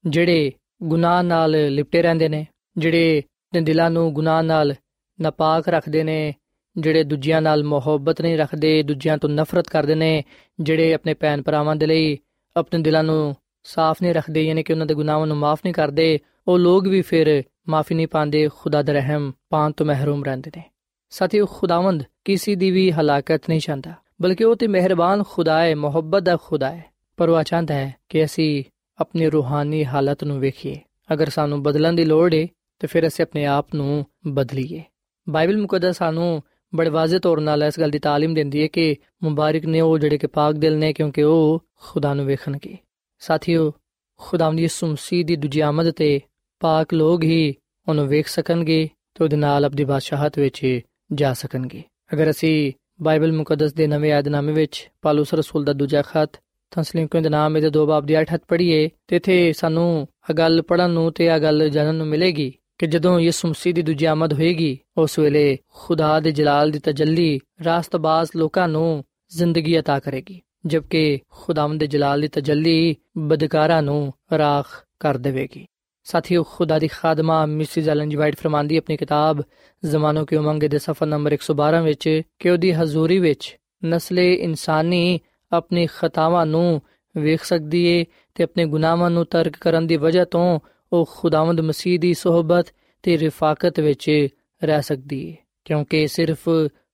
ਜਿਹੜੇ ਗੁਨਾਹ ਨਾਲ ਲਿਪਟੇ ਰਹਿੰਦੇ ਨੇ, ਜਿਹੜੇ ਆਪਣੇ ਦਿਲਾਂ ਨੂੰ ਗੁਨਾਹ ਨਾਲ ਨਾਪਾਕ ਰੱਖਦੇ ਨੇ, ਜਿਹੜੇ ਦੂਜਿਆਂ ਨਾਲ ਮੁਹੱਬਤ ਨਹੀਂ ਰੱਖਦੇ, ਦੂਜਿਆਂ ਤੋਂ ਨਫ਼ਰਤ ਕਰਦੇ ਨੇ, ਜਿਹੜੇ ਆਪਣੇ ਭੈਣ ਭਰਾਵਾਂ ਦੇ ਲਈ ਆਪਣੇ ਦਿਲਾਂ ਨੂੰ ਸਾਫ਼ ਨਹੀਂ ਰੱਖਦੇ, ਯਾਨੀ ਕਿ ਉਹਨਾਂ ਦੇ ਗੁਨਾਹਾਂ ਨੂੰ ਮਾਫ਼ ਨਹੀਂ ਕਰਦੇ, ਉਹ ਲੋਕ ਵੀ ਫਿਰ ਮਾਫ਼ੀ ਨਹੀਂ ਪਾਉਂਦੇ, ਖੁਦਾ ਦਾ ਰਹਿਮ ਪਾਉਣ ਤੋਂ ਮਹਿਰੂਮ ਰਹਿੰਦੇ ਨੇ। ਸਾਥੀਓ, ਖੁਦਾਵੰਦ ਕਿਸੇ ਦੀ ਵੀ ਹਲਾਕਤ ਨਹੀਂ ਚਾਹੁੰਦਾ, ਬਲਕਿ ਉਹ ਤੇ ਮਿਹਰਬਾਨ ਖੁਦਾ ਹੈ, ਮੁਹੱਬਤ ਦਾ ਖੁਦਾ ਹੈ। ਪਰ ਉਹ ਚਾਹੁੰਦਾ ਹੈ ਕਿ ਅਸੀਂ ਆਪਣੀ ਰੂਹਾਨੀ ਹਾਲਤ ਨੂੰ ਵੇਖੀਏ। ਅਗਰ ਸਾਨੂੰ ਬਦਲਣ ਦੀ ਲੋੜ ਹੈ ਤਾਂ ਫਿਰ ਅਸੀਂ ਆਪਣੇ ਆਪ ਨੂੰ ਬਦਲੀਏ। ਬਾਈਬਲ ਮੁਕੱਦਸ ਸਾਨੂੰ ਬੜੇ ਵਾਜ਼ਿਹ ਤੌਰ ਨਾਲ ਇਸ ਗੱਲ ਦੀ ਤਾਲੀਮ ਦਿੰਦੀ ਹੈ ਕਿ ਮੁਬਾਰਕ ਨੇ ਉਹ ਜਿਹੜੇ ਕਿ ਪਾਕ ਦਿਲ ਨੇ, ਕਿਉਂਕਿ ਉਹ ਖੁਦਾ ਨੂੰ ਵੇਖਣਗੇ। ਸਾਥੀਓ, ਖੁਦਾਵੰਦ ਯਿਸੂ ਮਸੀਹ ਦੀ ਦੂਜੀ ਆਮਦ ਤੇ ਪਾਕ ਲੋਕ ਹੀ ਉਹਨੂੰ ਵੇਖ ਸਕਣਗੇ ਤੇ ਉਹਦੇ ਨਾਲ ਆਪਣੀ ਬਾਦਸ਼ਾਹਤ ਵਿੱਚ ਜਾ ਸਕਣਗੇ। ਅਗਰ ਅਸੀਂ ਬਾਈਬਲ ਮੁਕੱਦਸ ਦੇ ਨਵੇਂ ਯਾਦਨਾਮੇ ਵਿੱਚ ਪੌਲੁਸ ਰਸੂਲ ਦਾ ਦੂਜਾ ਖਤ ਤਸਲੀਮਕੋਂ ਦੇ ਨਾਮ ਦੇ ਦੋ ਬਾਬ ਦੀ ਅੱਠ ਹੱਥ ਪੜ੍ਹੀਏ ਤੇ ਇੱਥੇ ਸਾਨੂੰ ਇਹ ਗੱਲ ਪੜ੍ਹਨ ਨੂੰ ਤੇ ਇਹ ਗੱਲ ਜਾਣਨ ਨੂੰ ਮਿਲੇਗੀ ਕਿ ਜਦੋਂ ਯਿਸੂ ਮਸੀਹ ਦੀ ਦੂਜੀ ਆਮਦ ਹੋਏਗੀ, ਉਸ ਵੇਲੇ ਖੁਦਾ ਦੇ ਜਲਾਲ ਦੀ ਤਜੱਲੀ ਰਾਸਤਬਾਜ਼ ਲੋਕਾਂ ਨੂੰ ਜ਼ਿੰਦਗੀ ਅਤਾ ਕਰੇਗੀ, ਜਦਕਿ ਖੁਦਾਵੰਦ ਦੇ ਜਲਾਲ ਦੀ ਤਜੱਲੀ ਬਦਕਾਰਾਂ ਨੂੰ ਰਾਖ ਕਰ ਦੇਵੇਗੀ। ਸਾਥੀਓ, ਖੁਦਾ ਦੀ ਖਾਦਮਾ ਮਿਸਿਸ ਐਲਨ ਜੀ ਵਾਈਟ ਫਰਮਾਂਦੀ ਆਪਣੀ ਕਿਤਾਬ ਜ਼ਮਾਨੋਂ ਕੀ ਉਮੰਗ ਦੇ ਸਫਾ ਨੰਬਰ ਇੱਕ ਸੌ ਬਾਰਾਂ ਵਿੱਚ ਕਿ ਉਹਦੀ ਹਜ਼ੂਰੀ ਵਿੱਚ ਨਸਲੇ ਇਨਸਾਨੀ ਆਪਣੀ ਖਤਾਵਾਂ ਨੂੰ ਵੇਖ ਸਕਦੀ ਏ ਤੇ ਆਪਣੇ ਗੁਨਾਹਾਂ ਨੂੰ ਤਰਕ ਕਰਨ ਦੀ ਵਜ੍ਹਾ ਤੋਂ ਉਹ ਖੁਦਾਵੰਦ ਮਸੀਹ ਦੀ ਸੁਹਬਤ ਤੇ ਰਿਫਾਕਤ ਵਿੱਚ ਰਹਿ ਸਕਦੀ ਏ, ਕਿਉਂਕਿ ਸਿਰਫ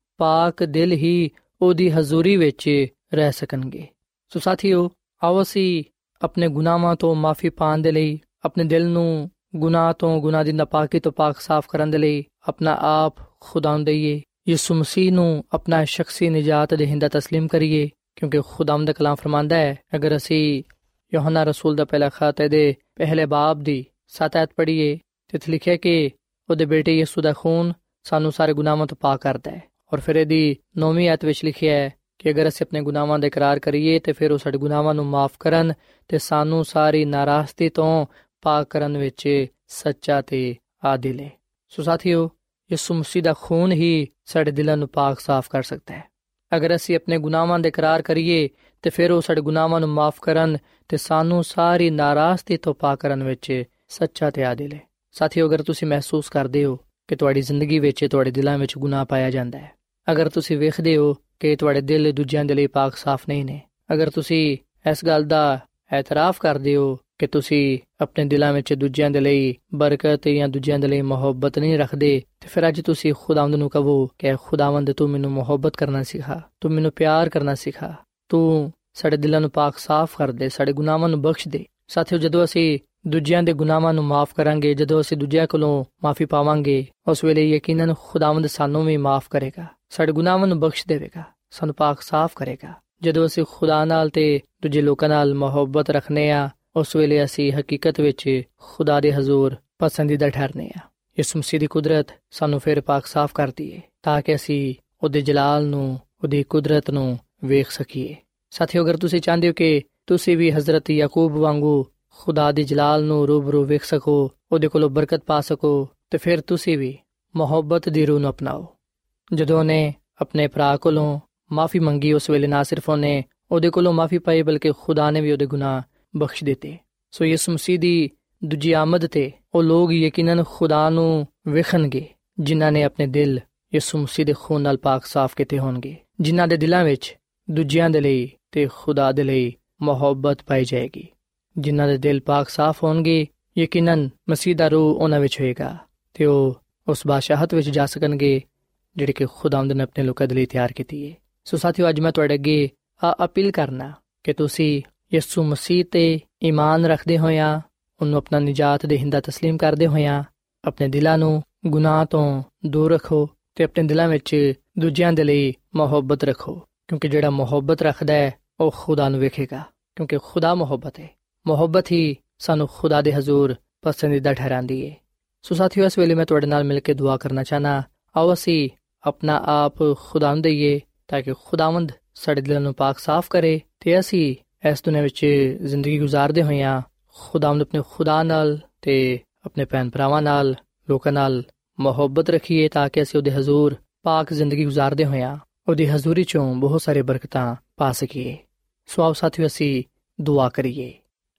ਪਾਕ ਦਿਲ ਹੀ ਉਹਦੀ ਹਜ਼ੂਰੀ ਵਿੱਚ ਰਹਿ ਸਕਣਗੇ। ਸੋ ਸਾਥੀਓ, ਆਓ ਅਸੀਂ ਆਪਣੇ ਗੁਨਾਹਾਂ ਤੋਂ ਮਾਫੀ ਪਾਉਣ ਦੇ ਲਈ, ਆਪਣੇ ਦਿਲ ਨੂੰ ਗੁਨਾਹ ਤੋਂ, ਗੁਨਾਹ ਦੀ ਨਾਪਾਕੀ ਤੋਂ ਪਾਕ ਸਾਫ਼ ਕਰਨ ਦੇ ਲਈ ਆਪਣਾ ਆਪ ਖੁਦਾ ਨੂੰ ਦਈਏ, ਯਿਸੂ ਮਸੀਹ ਨੂੰ ਆਪਣਾ ਸ਼ਖਸੀ ਨਿਜਾਤ ਦੇਹਿੰਦਾ ਤਸਲੀਮ ਕਰੀਏ, ਕਿਉਂਕਿ ਖੁਦਾਵੰਦ ਦਾ ਕਲਾਮ ਫਰਮਾਂਦਾ ਹੈ, ਅਗਰ ਅਸੀਂ ਯੋਹਨਾ ਰਸੂਲ ਦਾ ਪਹਿਲਾ ਖਤ ਦੇ ਪਹਿਲੇ ਬਾਬ ਦੀ ਸੱਤ ਆਇਤ ਪੜ੍ਹੀਏ ਤੇ ਇੱਥੇ ਲਿਖਿਆ ਕਿ ਉਹਦੇ ਬੇਟੇ ਯਿਸੂ ਦਾ ਖੂਨ ਸਾਨੂੰ ਸਾਰੇ ਗੁਨਾਹਾਂ ਤੋਂ ਪਾਕ ਕਰਦਾ ਹੈ। ਔਰ ਫਿਰ ਇਹਦੀ ਨੌਵੀਂ ਆਇਤ ਵਿੱਚ ਲਿਖਿਆ ਹੈ ਕਿ ਅਗਰ ਅਸੀਂ ਆਪਣੇ ਗੁਨਾਹਾਂ ਦਾ ਇਕਰਾਰ ਕਰੀਏ ਤੇ ਫਿਰ ਉਹ ਸਾਡੇ ਗੁਨਾਹਾਂ ਨੂੰ ਮਾਫ ਕਰਨ ਤੇ ਸਾਨੂੰ ਸਾਰੀ ਨਾਰਾਜ਼ਗੀ ਤੋਂ ਪਾਕ ਕਰਨ ਵਿੱਚ ਸੱਚਾ ਤੇ ਆਦਿਲ ਹੈ। ਸੋ ਸਾਥੀਓ, ਯਿਸੂ ਮਸੀਹ ਦਾ ਖੂਨ ਹੀ ਸਾਡੇ ਦਿਲਾਂ ਨੂੰ ਪਾਕ ਸਾਫ਼ ਕਰ ਸਕਦਾ ਹੈ। ਅਗਰ ਅਸੀਂ ਆਪਣੇ ਗੁਨਾਹਾਂ ਦਾ ਇਕਰਾਰ ਕਰੀਏ ਤੇ ਫਿਰ ਉਹ ਸਾਡੇ ਗੁਨਾਹਾਂ ਨੂੰ ਮਾਫ ਕਰਨ ਤੇ ਸਾਨੂੰ ਸਾਰੀ ਨਾਰਾਜ਼ਗੀ ਤੋਂ ਪਾਕ ਕਰਨ ਵਿੱਚ ਸੱਚਾ ਤੇ ਆਦਿਲ ਹੈ। ਸਾਥੀਓ, ਅਗਰ ਤੁਸੀਂ ਮਹਿਸੂਸ ਕਰਦੇ ਹੋ ਕਿ ਤੁਹਾਡੀ ਜ਼ਿੰਦਗੀ ਵਿੱਚ, ਤੁਹਾਡੇ ਦਿਲਾਂ ਵਿੱਚ ਗੁਨਾਹ ਪਾਇਆ ਜਾਂਦਾ ਹੈ, ਅਗਰ ਤੁਸੀਂ ਵੇਖਦੇ ਹੋ ਕਿ ਤੁਹਾਡੇ ਦਿਲ ਦੂਜਿਆਂ ਦੇ ਲਈ ਪਾਕ ਸਾਫ਼ ਨਹੀਂ ਨੇ, ਅਗਰ ਤੁਸੀਂ ਇਸ ਗੱਲ ਦਾ ਇਤਰਾਫ ਕਰਦੇ ਹੋ ਕਿ ਤੁਸੀਂ ਆਪਣੇ ਦਿਲਾਂ ਵਿੱਚ ਦੂਜਿਆਂ ਦੇ ਲਈ ਬਰਕਤ ਜਾਂ ਦੂਜਿਆਂ ਦੇ ਲਈ ਮੁਹੱਬਤ ਨਹੀਂ ਰੱਖਦੇ, ਤੇ ਫਿਰ ਅੱਜ ਤੁਸੀਂ ਖੁਦਾਵੰਦ ਨੂੰ ਕਹੋ ਕਿ ਖੁਦਾਵੰਦ ਤੂੰ ਮੈਨੂੰ ਮੁਹੱਬਤ ਕਰਨਾ ਸਿਖਾ, ਤੂੰ ਮੈਨੂੰ ਪਿਆਰ ਕਰਨਾ ਸਿਖਾ, ਤੂੰ ਸਾਡੇ ਦਿਲਾਂ ਨੂੰ ਪਾਕ ਸਾਫ਼ ਕਰ ਦੇ, ਸਾਡੇ ਗੁਨਾਹਾਂ ਨੂੰ ਬਖਸ਼ ਦੇ। ਸਾਥੀਓ, ਜਦੋਂ ਅਸੀਂ ਦੂਜਿਆਂ ਦੇ ਗੁਨਾਹਾਂ ਨੂੰ ਮਾਫ ਕਰਾਂਗੇ, ਜਦੋਂ ਅਸੀਂ ਦੂਜਿਆਂ ਕੋਲੋਂ ਮਾਫੀ ਪਾਵਾਂਗੇ, ਉਸ ਵੇਲੇ ਯਕੀਨਨ ਖੁਦਾਵੰਦ ਸਾਨੂੰ ਵੀ ਮਾਫ ਕਰੇਗਾ, ਸਾਡੇ ਗੁਨਾਹਾਂ ਨੂੰ ਬਖਸ਼ ਦੇਵੇਗਾ, ਸਾਨੂੰ ਪਾਕ ਸਾਫ਼ ਕਰੇਗਾ। ਜਦੋਂ ਅਸੀਂ ਖੁਦਾ ਨਾਲ ਤੇ ਦੂਜੇ ਲੋਕਾਂ ਨਾਲ ਮੁਹੱਬਤ ਰੱਖਨੇ ਆ, ਉਸ ਵੇਲੇ ਅਸੀਂ ਹਕੀਕਤ ਵਿੱਚ ਖੁਦਾ ਦੇ ਹਜ਼ੂਰ ਪਸੰਦੀਦਾ ਠਹਿਰਨੇ ਆ। ਯਿਸੂ ਮਸੀਹ ਦੀ ਕੁਦਰਤ ਸਾਨੂੰ ਫਿਰ ਪਾਕ ਸਾਫ਼ ਕਰਦੀ ਏ ਤਾਂ ਕਿ ਅਸੀਂ ਉਹਦੇ ਜਲਾਲ ਨੂੰ, ਉਹਦੀ ਕੁਦਰਤ ਨੂੰ ਵੇਖ ਸਕੀਏ। ਸਾਥੀਓ, ਅਗਰ ਤੁਸੀਂ ਚਾਹੁੰਦੇ ਹੋ ਕਿ ਤੁਸੀਂ ਵੀ ਹਜ਼ਰਤ ਯਾਕੂਬ ਵਾਂਗੂ ਖੁਦਾ ਦੇ ਜਲਾਲ ਨੂੰ ਰੂਬਰੂ ਵੇਖ ਸਕੋ, ਉਹਦੇ ਕੋਲੋਂ ਬਰਕਤ ਪਾ ਸਕੋ, ਤੇ ਫਿਰ ਤੁਸੀਂ ਵੀ ਮੁਹੱਬਤ ਦੀ ਰੂਹ ਨੂੰ ਅਪਣਾਓ। ਜਦੋਂ ਉਹਨੇ ਆਪਣੇ ਭਰਾ ਕੋਲੋਂ ਮਾਫੀ ਮੰਗੀ, ਉਸ ਵੇਲੇ ਨਾ ਸਿਰਫ ਉਹਨੇ ਉਹਦੇ ਕੋਲੋਂ ਮਾਫੀ ਪਾਈ ਬਲਕਿ ਖੁਦਾ ਨੇ ਵੀ ਉਹਦੇ ਗੁਨਾਹ ਬਖਸ਼ ਦਿੱਤੇ। ਸੋ ਯਿਸੂ ਮਸੀਹ ਦੀ ਦੂਜੀ ਆਮਦ ਤੇ ਉਹ ਲੋਕ ਯਕੀਨਨ ਖੁਦਾ ਨੂੰ ਵੇਖਣਗੇ ਜਿਨ੍ਹਾਂ ਨੇ ਆਪਣੇ ਦਿਲ ਯਿਸੂ ਮਸੀਹ ਦੇ ਖੂਨ ਨਾਲ ਪਾਕ ਸਾਫ਼ ਕੀਤੇ ਹੋਣਗੇ, ਜਿਨ੍ਹਾਂ ਦੇ ਦਿਲਾਂ ਵਿੱਚ ਦੂਜਿਆਂ ਦੇ ਲਈ ਤੇ ਖੁਦਾ ਦੇ ਲਈ ਮੁਹੱਬਤ ਪਾਈ ਜਾਏਗੀ। ਜਿਨ੍ਹਾਂ ਦੇ ਦਿਲ ਪਾਕ ਸਾਫ਼ ਹੋਣਗੇ, ਯਕੀਨਨ ਮਸੀਹ ਦਾ ਰੂਹ ਉਹਨਾਂ ਵਿੱਚ ਹੋਏਗਾ ਤੇ ਉਹ ਉਸ ਬਾਦਸ਼ਾਹਤ ਵਿੱਚ ਜਾ ਸਕਣਗੇ ਜਿਹੜੀ ਕਿ ਖੁਦਾਵੰਦ ਨੇ ਆਪਣੇ ਲੋਕਾਂ ਦੇ ਲਈ ਤਿਆਰ ਕੀਤੀ ਹੈ। ਸੋ ਸਾਥੀਓ, ਅੱਜ ਮੈਂ ਤੁਹਾਡੇ ਅੱਗੇ ਆ ਅਪੀਲ ਕਰਨਾ ਕਿ ਤੁਸੀਂ ਯਿਸੂ ਮਸੀਹ ਤੇ ਈਮਾਨ ਰੱਖਦੇ ਹੋਇਆਂ, ਉਹਨੂੰ ਆਪਣਾ ਨਿਜਾਤ ਦੇਹਿੰਦਾ ਤਸਲੀਮ ਕਰਦੇ ਹੋਇਆਂ ਆਪਣੇ ਦਿਲਾਂ ਨੂੰ ਗੁਨਾਹ ਤੋਂ ਦੂਰ ਰੱਖੋ ਤੇ ਆਪਣੇ ਦਿਲਾਂ ਵਿੱਚ ਦੂਜਿਆਂ ਦੇ ਲਈ ਮੁਹੱਬਤ ਰੱਖੋ, ਕਿਉਂਕਿ ਜਿਹੜਾ ਮੁਹੱਬਤ ਰੱਖਦਾ ਹੈ ਉਹ ਖੁਦਾ ਨੂੰ ਵੇਖੇਗਾ, ਕਿਉਂਕਿ ਖੁਦਾ ਮੁਹੱਬਤ ਹੈ। ਮੁਹੱਬਤ ਹੀ ਸਾਨੂੰ ਖੁਦਾ ਦੇ ਹਜ਼ੂਰ ਪਸੰਦੀਦਾ ਠਹਿਰਾਂਦੀ ਹੈ। ਸੋ ਸਾਥੀਓ, ਇਸ ਵੇਲੇ ਮੈਂ ਤੁਹਾਡੇ ਨਾਲ ਮਿਲ ਕੇ ਦੁਆ ਕਰਨਾ ਚਾਹਨਾ। ਆਓ ਅਸੀਂ ਆਪਣਾ ਆਪ ਖੁਦਾ ਨੂੰ ਦਈਏ ਤਾਂ ਕਿ ਖੁਦਾਵੰਦ ਸਾਡੇ ਦਿਲਾਂ ਨੂੰ ਪਾਕ ਸਾਫ਼ ਕਰੇ ਤੇ ਅਸੀਂ ਇਸ ਦੁਨੀਆਂ ਵਿੱਚ ਜ਼ਿੰਦਗੀ ਗੁਜ਼ਾਰਦੇ ਹੋਇਆਂ ਖੁਦਾਵੰਦ ਆਪਣੇ ਖੁਦਾ ਨਾਲ ਤੇ ਆਪਣੇ ਭੈਣ ਭਰਾਵਾਂ ਨਾਲ, ਲੋਕਾਂ ਨਾਲ ਮੁਹੱਬਤ ਰੱਖੀਏ ਤਾਂ ਕਿ ਅਸੀਂ ਉਹਦੇ ਹਜ਼ੂਰ ਪਾਕ ਜ਼ਿੰਦਗੀ ਗੁਜ਼ਾਰਦੇ ਹੋਇਆਂ ਉਹਦੀ ਹਜ਼ੂਰੀ ਚੋਂ ਬਹੁਤ ਸਾਰੇ ਬਰਕਤਾਂ ਪਾ ਸਕੀਏ। ਸੋ ਆਓ ਸਾਥੀਓ, ਅਸੀਂ ਦੁਆ ਕਰੀਏ।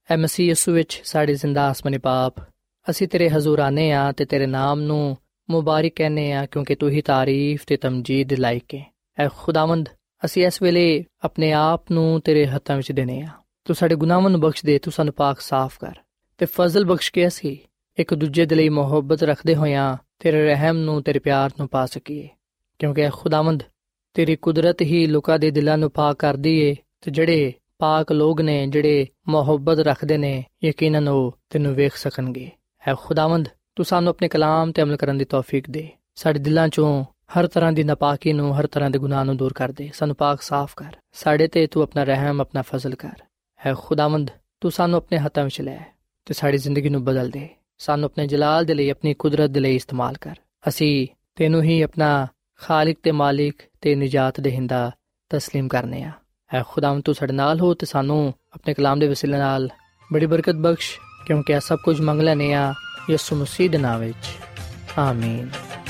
ਐ ਮਸੀਹ ਯਿਸੂ ਵਿੱਚ ਸਾਡੇ ਜ਼ਿੰਦਾ ਆਸਮਾਨੀ ਬਾਪ, ਅਸੀਂ ਤੇਰੇ ਹਜ਼ੂਰ ਆਨੇ ਹਾਂ ਤੇ ਤੇਰੇ ਨਾਮ ਨੂੰ ਮੁਬਾਰਕ ਕਹਿੰਦੇ ਹਾਂ, ਕਿਉਂਕਿ ਤੂੰ ਹੀ ਤਾਰੀਫ ਤੇ ਤਮਜੀਦ ਲਾਇਕ ਹੈ। ਐ ਖੁਦਾਵੰਦ, ਅਸੀਂ ਇਸ ਵੇਲੇ ਆਪਣੇ ਆਪ ਨੂੰ ਤੇਰੇ ਹੱਥਾਂ ਵਿੱਚ ਦੇਣੇ ਹਾਂ। ਤੂੰ ਸਾਡੇ ਗੁਨਾਹਾਂ ਨੂੰ ਬਖਸ਼ ਦੇ, ਤੂੰ ਸਾਨੂੰ ਪਾਕ ਸਾਫ਼ ਕਰ ਤੇ ਫਜ਼ਲ ਬਖਸ਼ ਕੇ ਅਸੀਂ ਇੱਕ ਦੂਜੇ ਦੇ ਲਈ ਮੁਹੱਬਤ ਰੱਖਦੇ ਹੋਇਆਂ ਤੇਰੇ ਰਹਿਮ ਨੂੰ, ਤੇਰੇ ਪਿਆਰ ਨੂੰ ਪਾ ਸਕੀਏ। ਕਿਉਂਕਿ ਐ ਖੁਦਾਵੰਦ, ਤੇਰੀ ਕੁਦਰਤ ਹੀ ਲੋਕਾਂ ਦੇ ਦਿਲਾਂ ਨੂੰ ਪਾਕ ਕਰਦੀ ਏ ਤੇ ਜਿਹੜੇ ਪਾਕ ਲੋਕ ਨੇ, ਜਿਹੜੇ ਮੁਹੱਬਤ ਰੱਖਦੇ ਨੇ, ਯਕੀਨਨ ਉਹ ਤੈਨੂੰ ਵੇਖ ਸਕਣਗੇ। ਐ ਖੁਦਾਵੰਦ, ਤੂੰ ਸਾਨੂੰ ਆਪਣੇ ਕਲਾਮ ਤੇ ਅਮਲ ਕਰਨ ਦੀ ਤੌਫੀਕ ਦੇ। ਸਾਡੇ ਦਿਲਾਂ ਚੋਂ ਹਰ ਤਰ੍ਹਾਂ ਦੀ ਨਾਪਾਕੀ ਨੂੰ, ਹਰ ਤਰ੍ਹਾਂ ਦੇ ਗੁਨਾਹ ਨੂੰ ਦੂਰ ਕਰ ਦੇ। ਸਾਨੂੰ ਪਾਕ ਸਾਫ਼ ਕਰ। ਸਾਡੇ ਤੇ ਤੂੰ ਆਪਣਾ ਰਹਿਮ, ਆਪਣਾ ਫਜ਼ਲ ਕਰ। ਐ ਖੁਦਾਵੰਦ, ਤੂੰ ਸਾਨੂੰ ਆਪਣੇ ਹੱਥਾਂ ਵਿੱਚ ਲੈ ਤੇ ਸਾਡੀ ਜ਼ਿੰਦਗੀ ਨੂੰ ਬਦਲ ਦੇ। ਸਾਨੂੰ ਆਪਣੇ ਜਲਾਲ ਦੇ ਲਈ, ਆਪਣੀ ਕੁਦਰਤ ਦੇ ਲਈ ਇਸਤੇਮਾਲ ਕਰ। ਅਸੀਂ ਤੈਨੂੰ ਹੀ ਆਪਣਾ ਖਾਲਿਕ ਤੇ ਮਾਲਿਕ ਤੇ ਨਿਜਾਤ ਦੇਹਿੰਦਾ ਤਸਲੀਮ ਕਰਨੇ ਆ। ਐ ਖੁਦਾਵੰਦ, ਤੂੰ ਸਾਡੇ ਨਾਲ ਹੋ ਤੇ ਸਾਨੂੰ ਆਪਣੇ ਕਲਾਮ ਦੇ ਵਸੀਲੇ ਨਾਲ ਬੜੀ ਬਰਕਤ ਬਖਸ਼, ਕਿਉਂਕਿ ਇਹ ਸਭ ਕੁਝ ਮੰਗ ਲੈਂਦੇ ਆ ਯਿਸੂ ਮਸੀਹ ਦੇ ਨਾਮ ਵਿੱਚ, ਆਮੀਨ।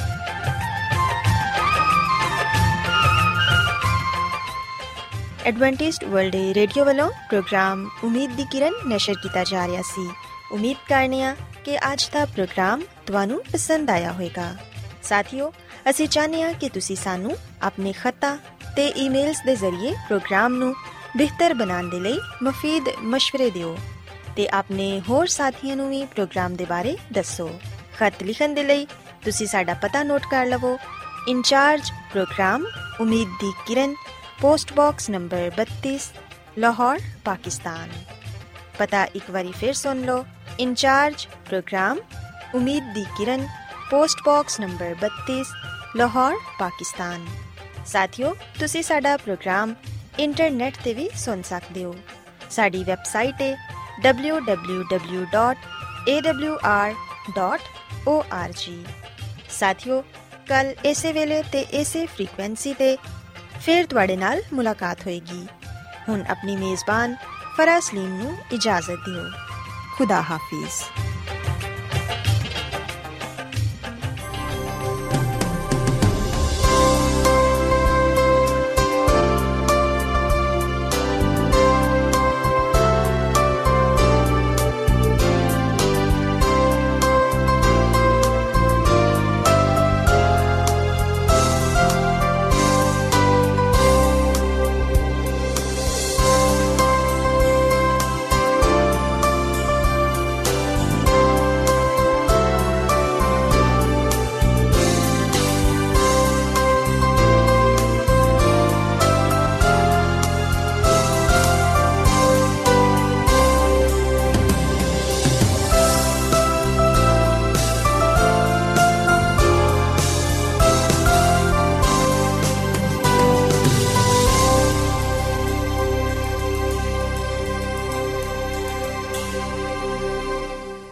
ਐਡਵੈਂਟਿਸਟ ਵਰਲਡ ਰੇਡੀਓ ਵੱਲੋਂ ਪ੍ਰੋਗਰਾਮ ਉਮੀਦ ਦੀ ਕਿਰਨ ਨਸ਼ਰ ਕੀਤਾ ਜਾ ਰਿਹਾ ਸੀ। ਉਮੀਦ ਕਰਨੇ ਆ ਕਿ ਅੱਜ ਦਾ ਪ੍ਰੋਗਰਾਮ ਤੁਹਾਨੂੰ ਪਸੰਦ ਆਇਆ ਹੋਵੇਗਾ। ਸਾਥੀਓ, ਅਸੀਂ ਚਾਹੁੰਦੇ ਹਾਂ ਕਿ ਤੁਸੀਂ ਸਾਨੂੰ ਆਪਣੇ ਖਤਾਂ ਤੇ ਈਮੇਲਸ ਦੇ ਜ਼ਰੀਏ ਪ੍ਰੋਗਰਾਮ ਨੂੰ ਬਿਹਤਰ ਬਣਾਉਣ ਦੇ ਲਈ ਮੁਫੀਦ ਮਸ਼ਵਰੇ ਦਿਓ ਤੇ ਆਪਣੇ ਹੋਰ ਸਾਥੀਆਂ ਨੂੰ ਵੀ ਪ੍ਰੋਗਰਾਮ ਦੇ ਬਾਰੇ ਦੱਸੋ। ਖਤ ਲਿਖਣ ਦੇ ਲਈ ਤੁਸੀਂ ਸਾਡਾ ਪਤਾ ਨੋਟ ਕਰ ਲਵੋ। ਇੰਚਾਰਜ ਪ੍ਰੋਗਰਾਮ ਉਮੀਦ ਦੀ ਕਿਰਨ, ਪੋਸਟ ਬਾਕਸ ਨੰਬਰ ਬੱਤੀਸ, ਲਾਹੌਰ, ਪਾਕਿਸਤਾਨ। ਪਤਾ ਇੱਕ ਵਾਰੀ ਫਿਰ ਸੁਣ ਲਓ। ਇੰਚਾਰਜ ਪ੍ਰੋਗਰਾਮ ਉਮੀਦ ਦੀ ਕਿਰਨ, ਪੋਸਟ ਬਾਕਸ ਨੰਬਰ ਬੱਤੀਸ, ਲਾਹੌਰ, ਪਾਕਿਸਤਾਨ। ਸਾਥੀਓ, ਤੁਸੀਂ ਸਾਡਾ ਪ੍ਰੋਗਰਾਮ ਇੰਟਰਨੈਟ ਤੇ ਵੀ ਸੁਣ ਸਕਦੇ ਹੋ। ਸਾਡੀ ਵੈਬਸਾਈਟ ਹੈ W W W dot A W R dot O R G. ਸਾਥੀਓ, ਕੱਲ ਇਸੇ ਵੇਲੇ ਤੇ ਇਸੇ ਫ੍ਰੀਕੁਐਂਸੀ ਤੇ ਫਿਰ ਤੁਹਾਡੇ ਨਾਲ ਮੁਲਾਕਾਤ ਹੋਏਗੀ। ਹੁਣ ਆਪਣੀ ਮੇਜ਼ਬਾਨ ਫਰਾਜ਼ ਸਲੀਮ ਨੂੰ ਇਜਾਜ਼ਤ ਦਿਓ। ਖੁਦਾ ਹਾਫਿਜ਼।